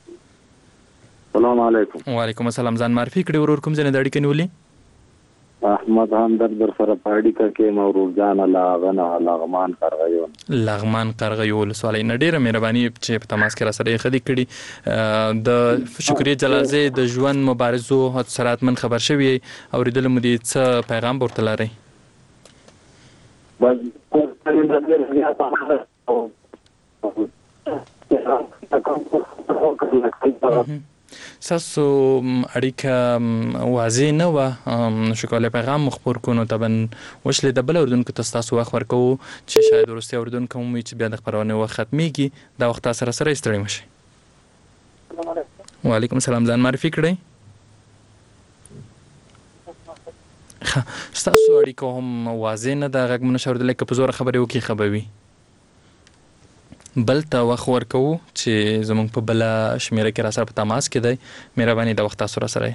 السلام علیکم. وعلیکم السلام. ځان معرفي کړئ ورور کوم ځای نه دړی کنولې؟ احمد همدرد در سره پاړی کې مورور جان لغمان قرغیون. لغمان قرغیول سوالای نه ډیره مهرباني چې په تماس کې را سره خدي کړي د شکریا جلالزی د ژوند مبارزو سرات من خبر شوی او ریدل مودي څه پیغام ورته لري؟ بس ساسو اړیکه واضح نه و شو کولای پیغام مخبر کو نو تبن وشل د بل اردن کې تاسو وخت ورکو چې شاید ورسته اردن کوم چې بیا د خبرونه وخت ختميږي دا وخت سره ستړي مشي. وعلیکم السلام. ځان معرفي کړئ. تاسو اړیکه هم واضح نه دا غږ منشور د لکه په زور خبرې وکي خبوي بل ته وخت ورکو چې زمونږ په بل شمیره کې را سره په تماس کې دی. مهرباني د وخت تاسو را سره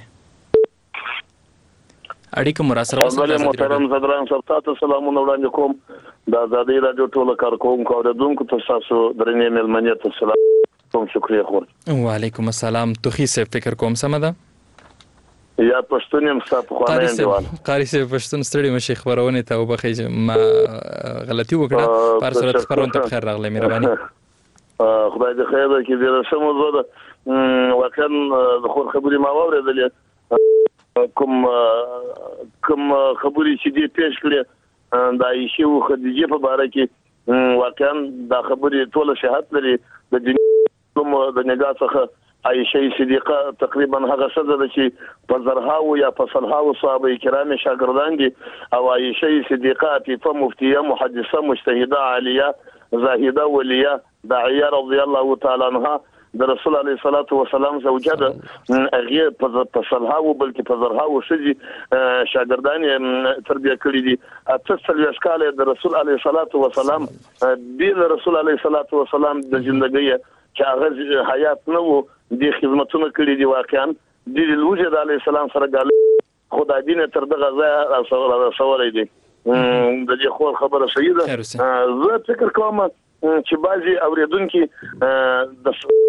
اړیکه مو را سره وسه. محترم صدران صاحب تاسو سلامونه وړاندې کوم د ازادي رادیو ټول کارکونکو اوریدونکو تاسو درنې ملمنه ته سلام کوم. شکریہ خور. وعلیکم السلام. توخی سے فکر کوم سم ده یا پښتون هم صاحب خوانه دیوال قاری سے پښتون ستړي مشي خبرونه ته وبخې ما غلطي وکړه پر صورت خبرونه ته خیر راغله. مهرباني. خدای دې خیر وکړي. د سمو زړه واقعا د خور خبري ما واورېدلې کوم خبري چې دې پیښ کړې د عائشه او خدیجه په باره کې واقعا دا خبري ټول شهادت لري د دین د نگاه څخه. عائشه صدیقه تقریبا هغه څه ده چې په زرهاو یا په صلهاو صحابه کرام شاګردان دي او عائشه صدیقه عفیفه مفتیه محدثه مجتهده عالیه زاهده ولیه داعیه رضی الله تعالی عنها د رسول الله صلی الله علیه وسلم زوجه ده. هغه په صلهاو بلکې په زرهاو شجي شاګردان تربیه کړی دي. اتصل اشکال د رسول الله صلی الله علیه وسلم بین رسول الله صلی الله علیه وسلم د ژوندۍ چې هغه حیات نه وو د خدمتونو کړی دی. واقعا د وجود علی السلام سره ګال خدای دین تر دغه ځای سوالای دی. د دې خو خبره صحیح ده. زه فکر کوم چې بعضي اوریدونکو د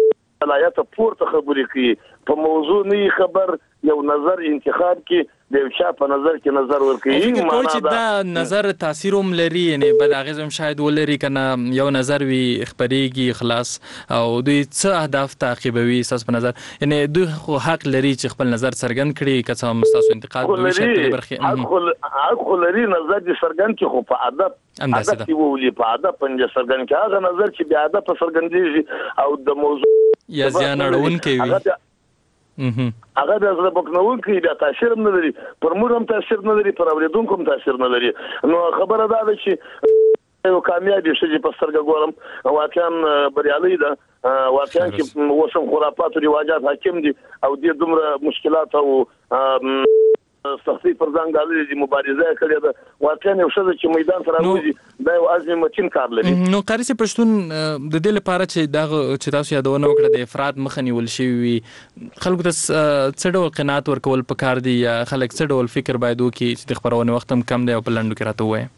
صلاحیت پورته خبرې کوي په موضوع نه خبر یو نظر انتخاب کې د یو چا په نظر کې نظر ورکوي معنا چې دا نظر تاثیر هم لري یعنی بد اغیز هم شاید ولري کنه یو نظر وی خبريږي خلاص او دوی څه اهداف تعقیبوي اساس په نظر یعنی دوی خو حق لري چې خپل نظر څرګند کړي که څه مستاسو انتقاد دوی شکل برخه حق لري نظر دې څرګند کې خو په ادب کې وولي په ادب پنځه څرګند کې هغه نظر چې بیا ادب څرګندېږي او د موضوع یا زیان اړونکې وي هغه د زړه بکنونکو بیا تاثیر نه لري پر موږ هم تاثیر نه لري پر اوریدونکو هم تاثیر نه لري نو خبره ده چې یو کامیابی شي په سترګه ګورم واقعا بریالي ده واقعا چې وسم خرافات او رواجات حاکم دي او د دومره مشکلات او سختي پر ځان غالي دي مبارزه کړې ده واقعا یو څه چې میدان سره راوځي دا یو عزم متین کار لري نو قاری سي پښتون د دې لپاره چې دا چې تاسو یادونه وکړه د افراد مخ نیول شي وي خلکو ته څه ډول قناعت ورکول پکار دي یا خلک څه ډول فکر باید وکړي چې د خبرونه وخت هم کم دی او په لندو کې راته وایي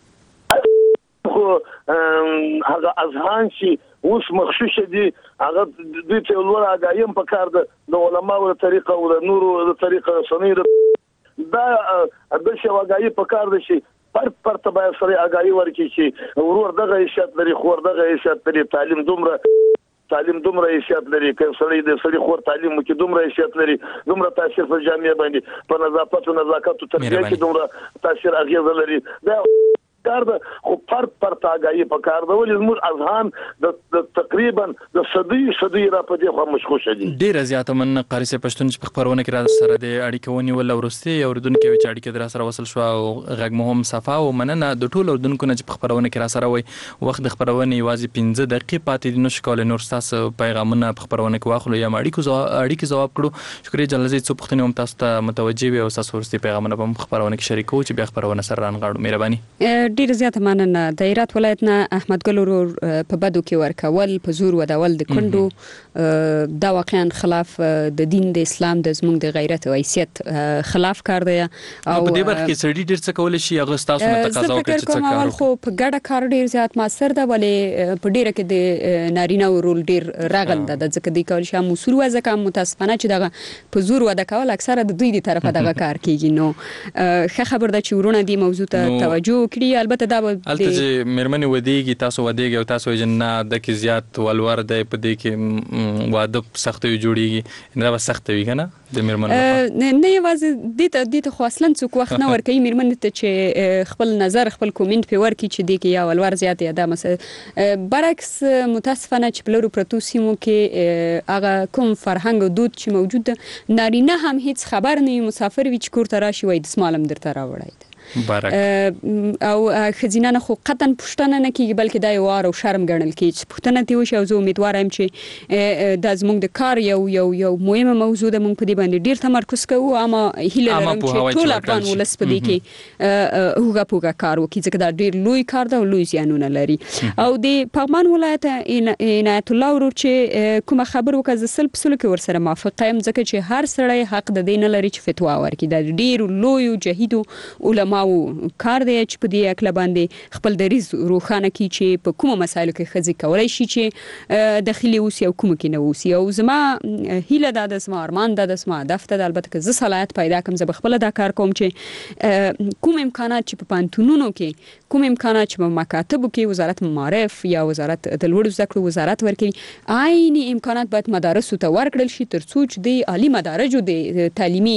هغه اذهان چې اوس مخشوش دي هغه د ته ولور اگایم په کار د علماءو طریقه او د نورو طریقه سنیر دا د شواګای په کار دي چې پر تبع سره اگاي ورکی چې ورور دغه حیثیت لري خور دغه حیثیت لري تعلیم دومره حیثیت لري که سړی د سړی خور تعلیم کې دومره حیثیت لري دومره تاثیر په جامعه باندې په نظافت او نزاکت او تربیه کې دومره تاثیر اغیز لري دا کار ده خو پر تاګای په کار ده ولې موږ اذهان د تقریبا د صدی را په دې خو مشغول دي ډیر زیاته من قاری سي پښتون چې په خبرونه کې را سره د اړیکې ونیول ورسته اوردونکو چې اړیکې در سره وصل شو او غږ مهم صفه او مننه د ټولو اوردونکو نه چې په خبرونه کې را سره وي وخت د خبرونه یوازې 15 دقیقې پاتې دي نو شکول نور تاسو پیغامونه په خبرونه کې واخلو یا اړیکې جواب کړو شکرې جلالزي څو پښتني هم تاسو ته متوجي وي او تاسو ورسته پیغامونه په خبرونه کې شریکو چې بیا خبرونه سره رانغاړو مهرباني ډیر زیاته مننه د هرات ولایت نه احمد ګل ورور په بدو کې ورکول په زور ودول د کندو دا واقعا خلاف د دین د اسلام د زموږ د غیرت او حیثیت خلاف کار دی او په دې برخه کې سړي ډیر څه کول شي هغه تاسو نه تقاضا وکړي چې څه کار خو په ګډه کار ډیر زیات مؤثر ده ولې په ډیره کې د نارینه ورول ډیر راغل ده ځکه د کول شي مسول وځکه متاسفانه چې دغه په زور ودا کول اکثره د دوی دی طرفه دغه کار کیږي نو ښه خبر ده چې ورونه دی موضوع ته توجه کړي البته دا البته چې مېرمنې ودیږي تاسو ودیږي او تاسو جننه د کې زیات ولور دی په دې کې واده سخت جوړیږي دا سخت وي کنه د مېرمنو نه یوازې د خو اصلا څوک وخت نه ورکوي مېرمنې ته چې خپل نظر خپل کومنت په ورکړي چې دی کې یا ولور زیات یا دا مثلا برعکس متاسفانه چې بلورو پروتو سیمو کې هغه کوم فرهنګ او دود چې موجود نارینه هم هیڅ خبر نه مسافر وي چې کور ته راشي وای د سمالم درته راوړی او خزینه خو قطن پښتنه نه کیږي بلکې دا یو وار او شرم ګڼل کیږي پښتنه دی وشو زه امیدوارم چې د زموږ د کار یو مهمه موضوع ده مونږ په دې باندې ډیر تمرکز کوو اما هیله لرم چې ټول افغان ولس په دې کې هوګه کار وکړي ځکه دا ډیر لوی کار ده او لوی زیانونه لري او د پغمان ولایت عنایت الله ورور چې کومه خبر وکړه ز سل پسلو کې ورسره موافق یم ځکه چې هر سړی حق د دین لري چې فتوا ورکړي د ډیر لوی جهید علما او کار دی چې په دې اکل باندې خپل دریز روخانه کی چې په کومه مسایلو کې خزي کولای شي چې داخلي اوسي او کوم کې نه اوسي او زما هیله ده د زما ارمان ده د زما هدف ده البته که زه صلاحیت پیدا کوم زه خپل دا کار کوم چې کوم امکانات چې په پانتونونو کې کوم امکانات چې په مکاتبو کې وزارت معارف یا وزارت د لوړو زده کړو وزارت ورکړي عیني امکانات باید مدارس ته ورکړل شي تر څو چې د عالی مدارجو د تعلیمي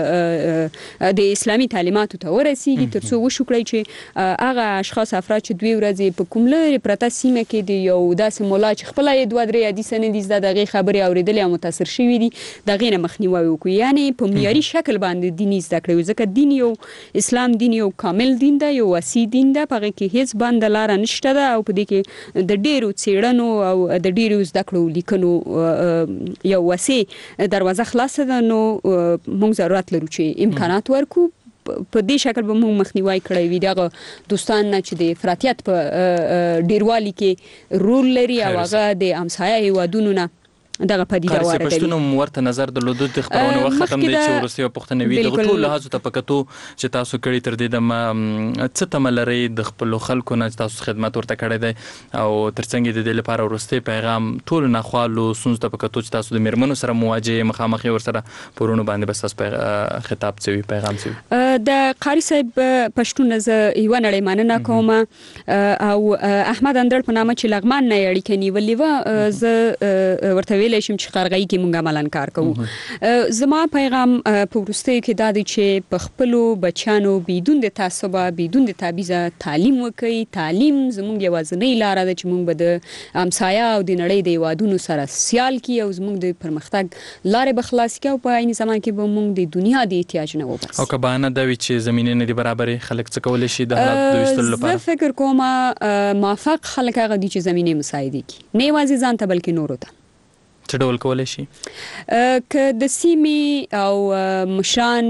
د اسلامي تعلیماتو ته ورسي تر څو وشو کړی چې هغه اشخاص افراد چې دوی ورځي په کوم لري پرته سیمه کې دی یو داسې مولا چې خپل یې دوه درې حدیث نه دي دغه خبري اوریدل او متاثر شوی دي دغه نه مخنیوي وکړي یعنی په معیاري شکل باندې دیني زده کړو ځکه دین یو اسلام دین یو کامل دین دی یو وسی دین دی په کې هیڅ بند لار نشته ده او په دې کې د ډیرو څېړنو او د ډیرو زده کړو لیکنو یو وسی دروازه خلاصه ده نو موږ ضرورت لرو چې امکانات ورکو په دې شکل به موږ مخنیوي کړی وي دغه دوستان نه چې د افراطیت په ډیروالي کې رول لري او هغه د همسایه هیوادونو نه دغه پدیده واردوي. پښتون ورته نظر درلود د خبرونه وخت ختم دی چې ورسته پښتنه وی د ټول لحاظ ته پکتو چې تاسو کړی تر دې د څه تملري د خپل خلکو نه تاسو خدمت ورته کړی دی او ترڅنګ د دې لپاره ورسته پیغام ټول ناخوالو سونز ته پکتو چې تاسو د میرمنو سره مواجهه مخامخ ورسره پرونو باندې بس تاسو خطاب څوي پیغام څوي د قاری صاحب پښتون ز یو نړۍ ماننه کوم او احمد اندړ په نامه چې لغمان نه اړیکه نیولې و ز ورته ویل شم چې قرغې کې مونږه عملاً کار کوو. زما پیغام په ورستۍ کې دا دی چې په خپلو بچانو بدون د تعصب بدون د تبعیض تعلیم وکړي. تعلیم زموږ یوازینۍ لار ده چې مونږ به د همسایه او د نړۍ د هیوادونو سره سیال کړي او زموږ د پرمختګ لارې به خلاص کړي او په عین زمان کې به مونږ د دنیا د احتیاج نه وباسو. او که بهانه دا وي چې زمینه نه دي برابرې خلک څه کولی شي د حالات د وستلو لپاره؟ زه فکر کوم موافق خلک هغه دي چې زمینه مساعده کړي، نه یوازې ځان ته بلکې نورو ته. څه ډول کولی شي؟ که د سیمې او مشران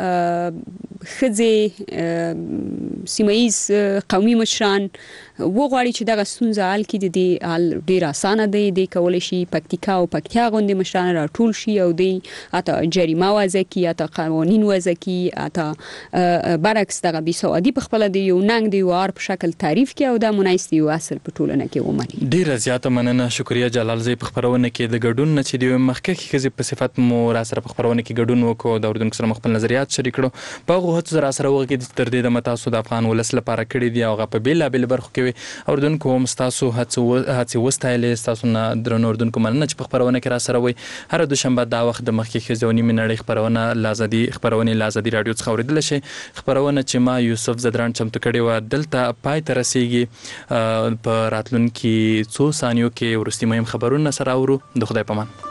ښځې سیمه‌ییز قومي مشران وغواړي چې دغه ستونزه حل کړي، د دې حل ډېر اسانه دی. د کولی شي پکتیکا او پکتیا غوندې مشران راټول شي او د اته جریمه وضع کړي، اته قوانین وضع کړي، اته برعکس دغه بېسوادي په خپله د یو ننګ د یو عار په شکل تعریف کړي او دا منایست یو اصل په ټولنه کې ومني. ډېره زیاته مننه. شکریه جلال زی په خپرونه کې د ګډون نه چې د مخکې ښځې په صفت مو را سره په خپرونه کې ګډون وکړو د اردوونکو سره خپل نظریات شریک کړو. په هغو هڅو را سره وغږېدو تر دې دمه تاسو د افغان ولس لپاره کړي دي او هغه په بېلابېلو برخو کې وي. اردوونکو هم ستاسو هڅې وستایلې، ستاسو نه درنو اردوونکو مننه چې په خپرونه کې را سره وئ. هره دوشنبه دا وخت د مخکې ښځې او نیمې نړۍ خپرونې له ازادي راډیو څخه اورېدلی شئ. خپرونه چې ما یوسف زدران چمتو کړې وه دلته پای ته رسیږي. په راتلونکي څو ثانیو کې وروستي مهم خبرونه سره اورو. د خدای په امان.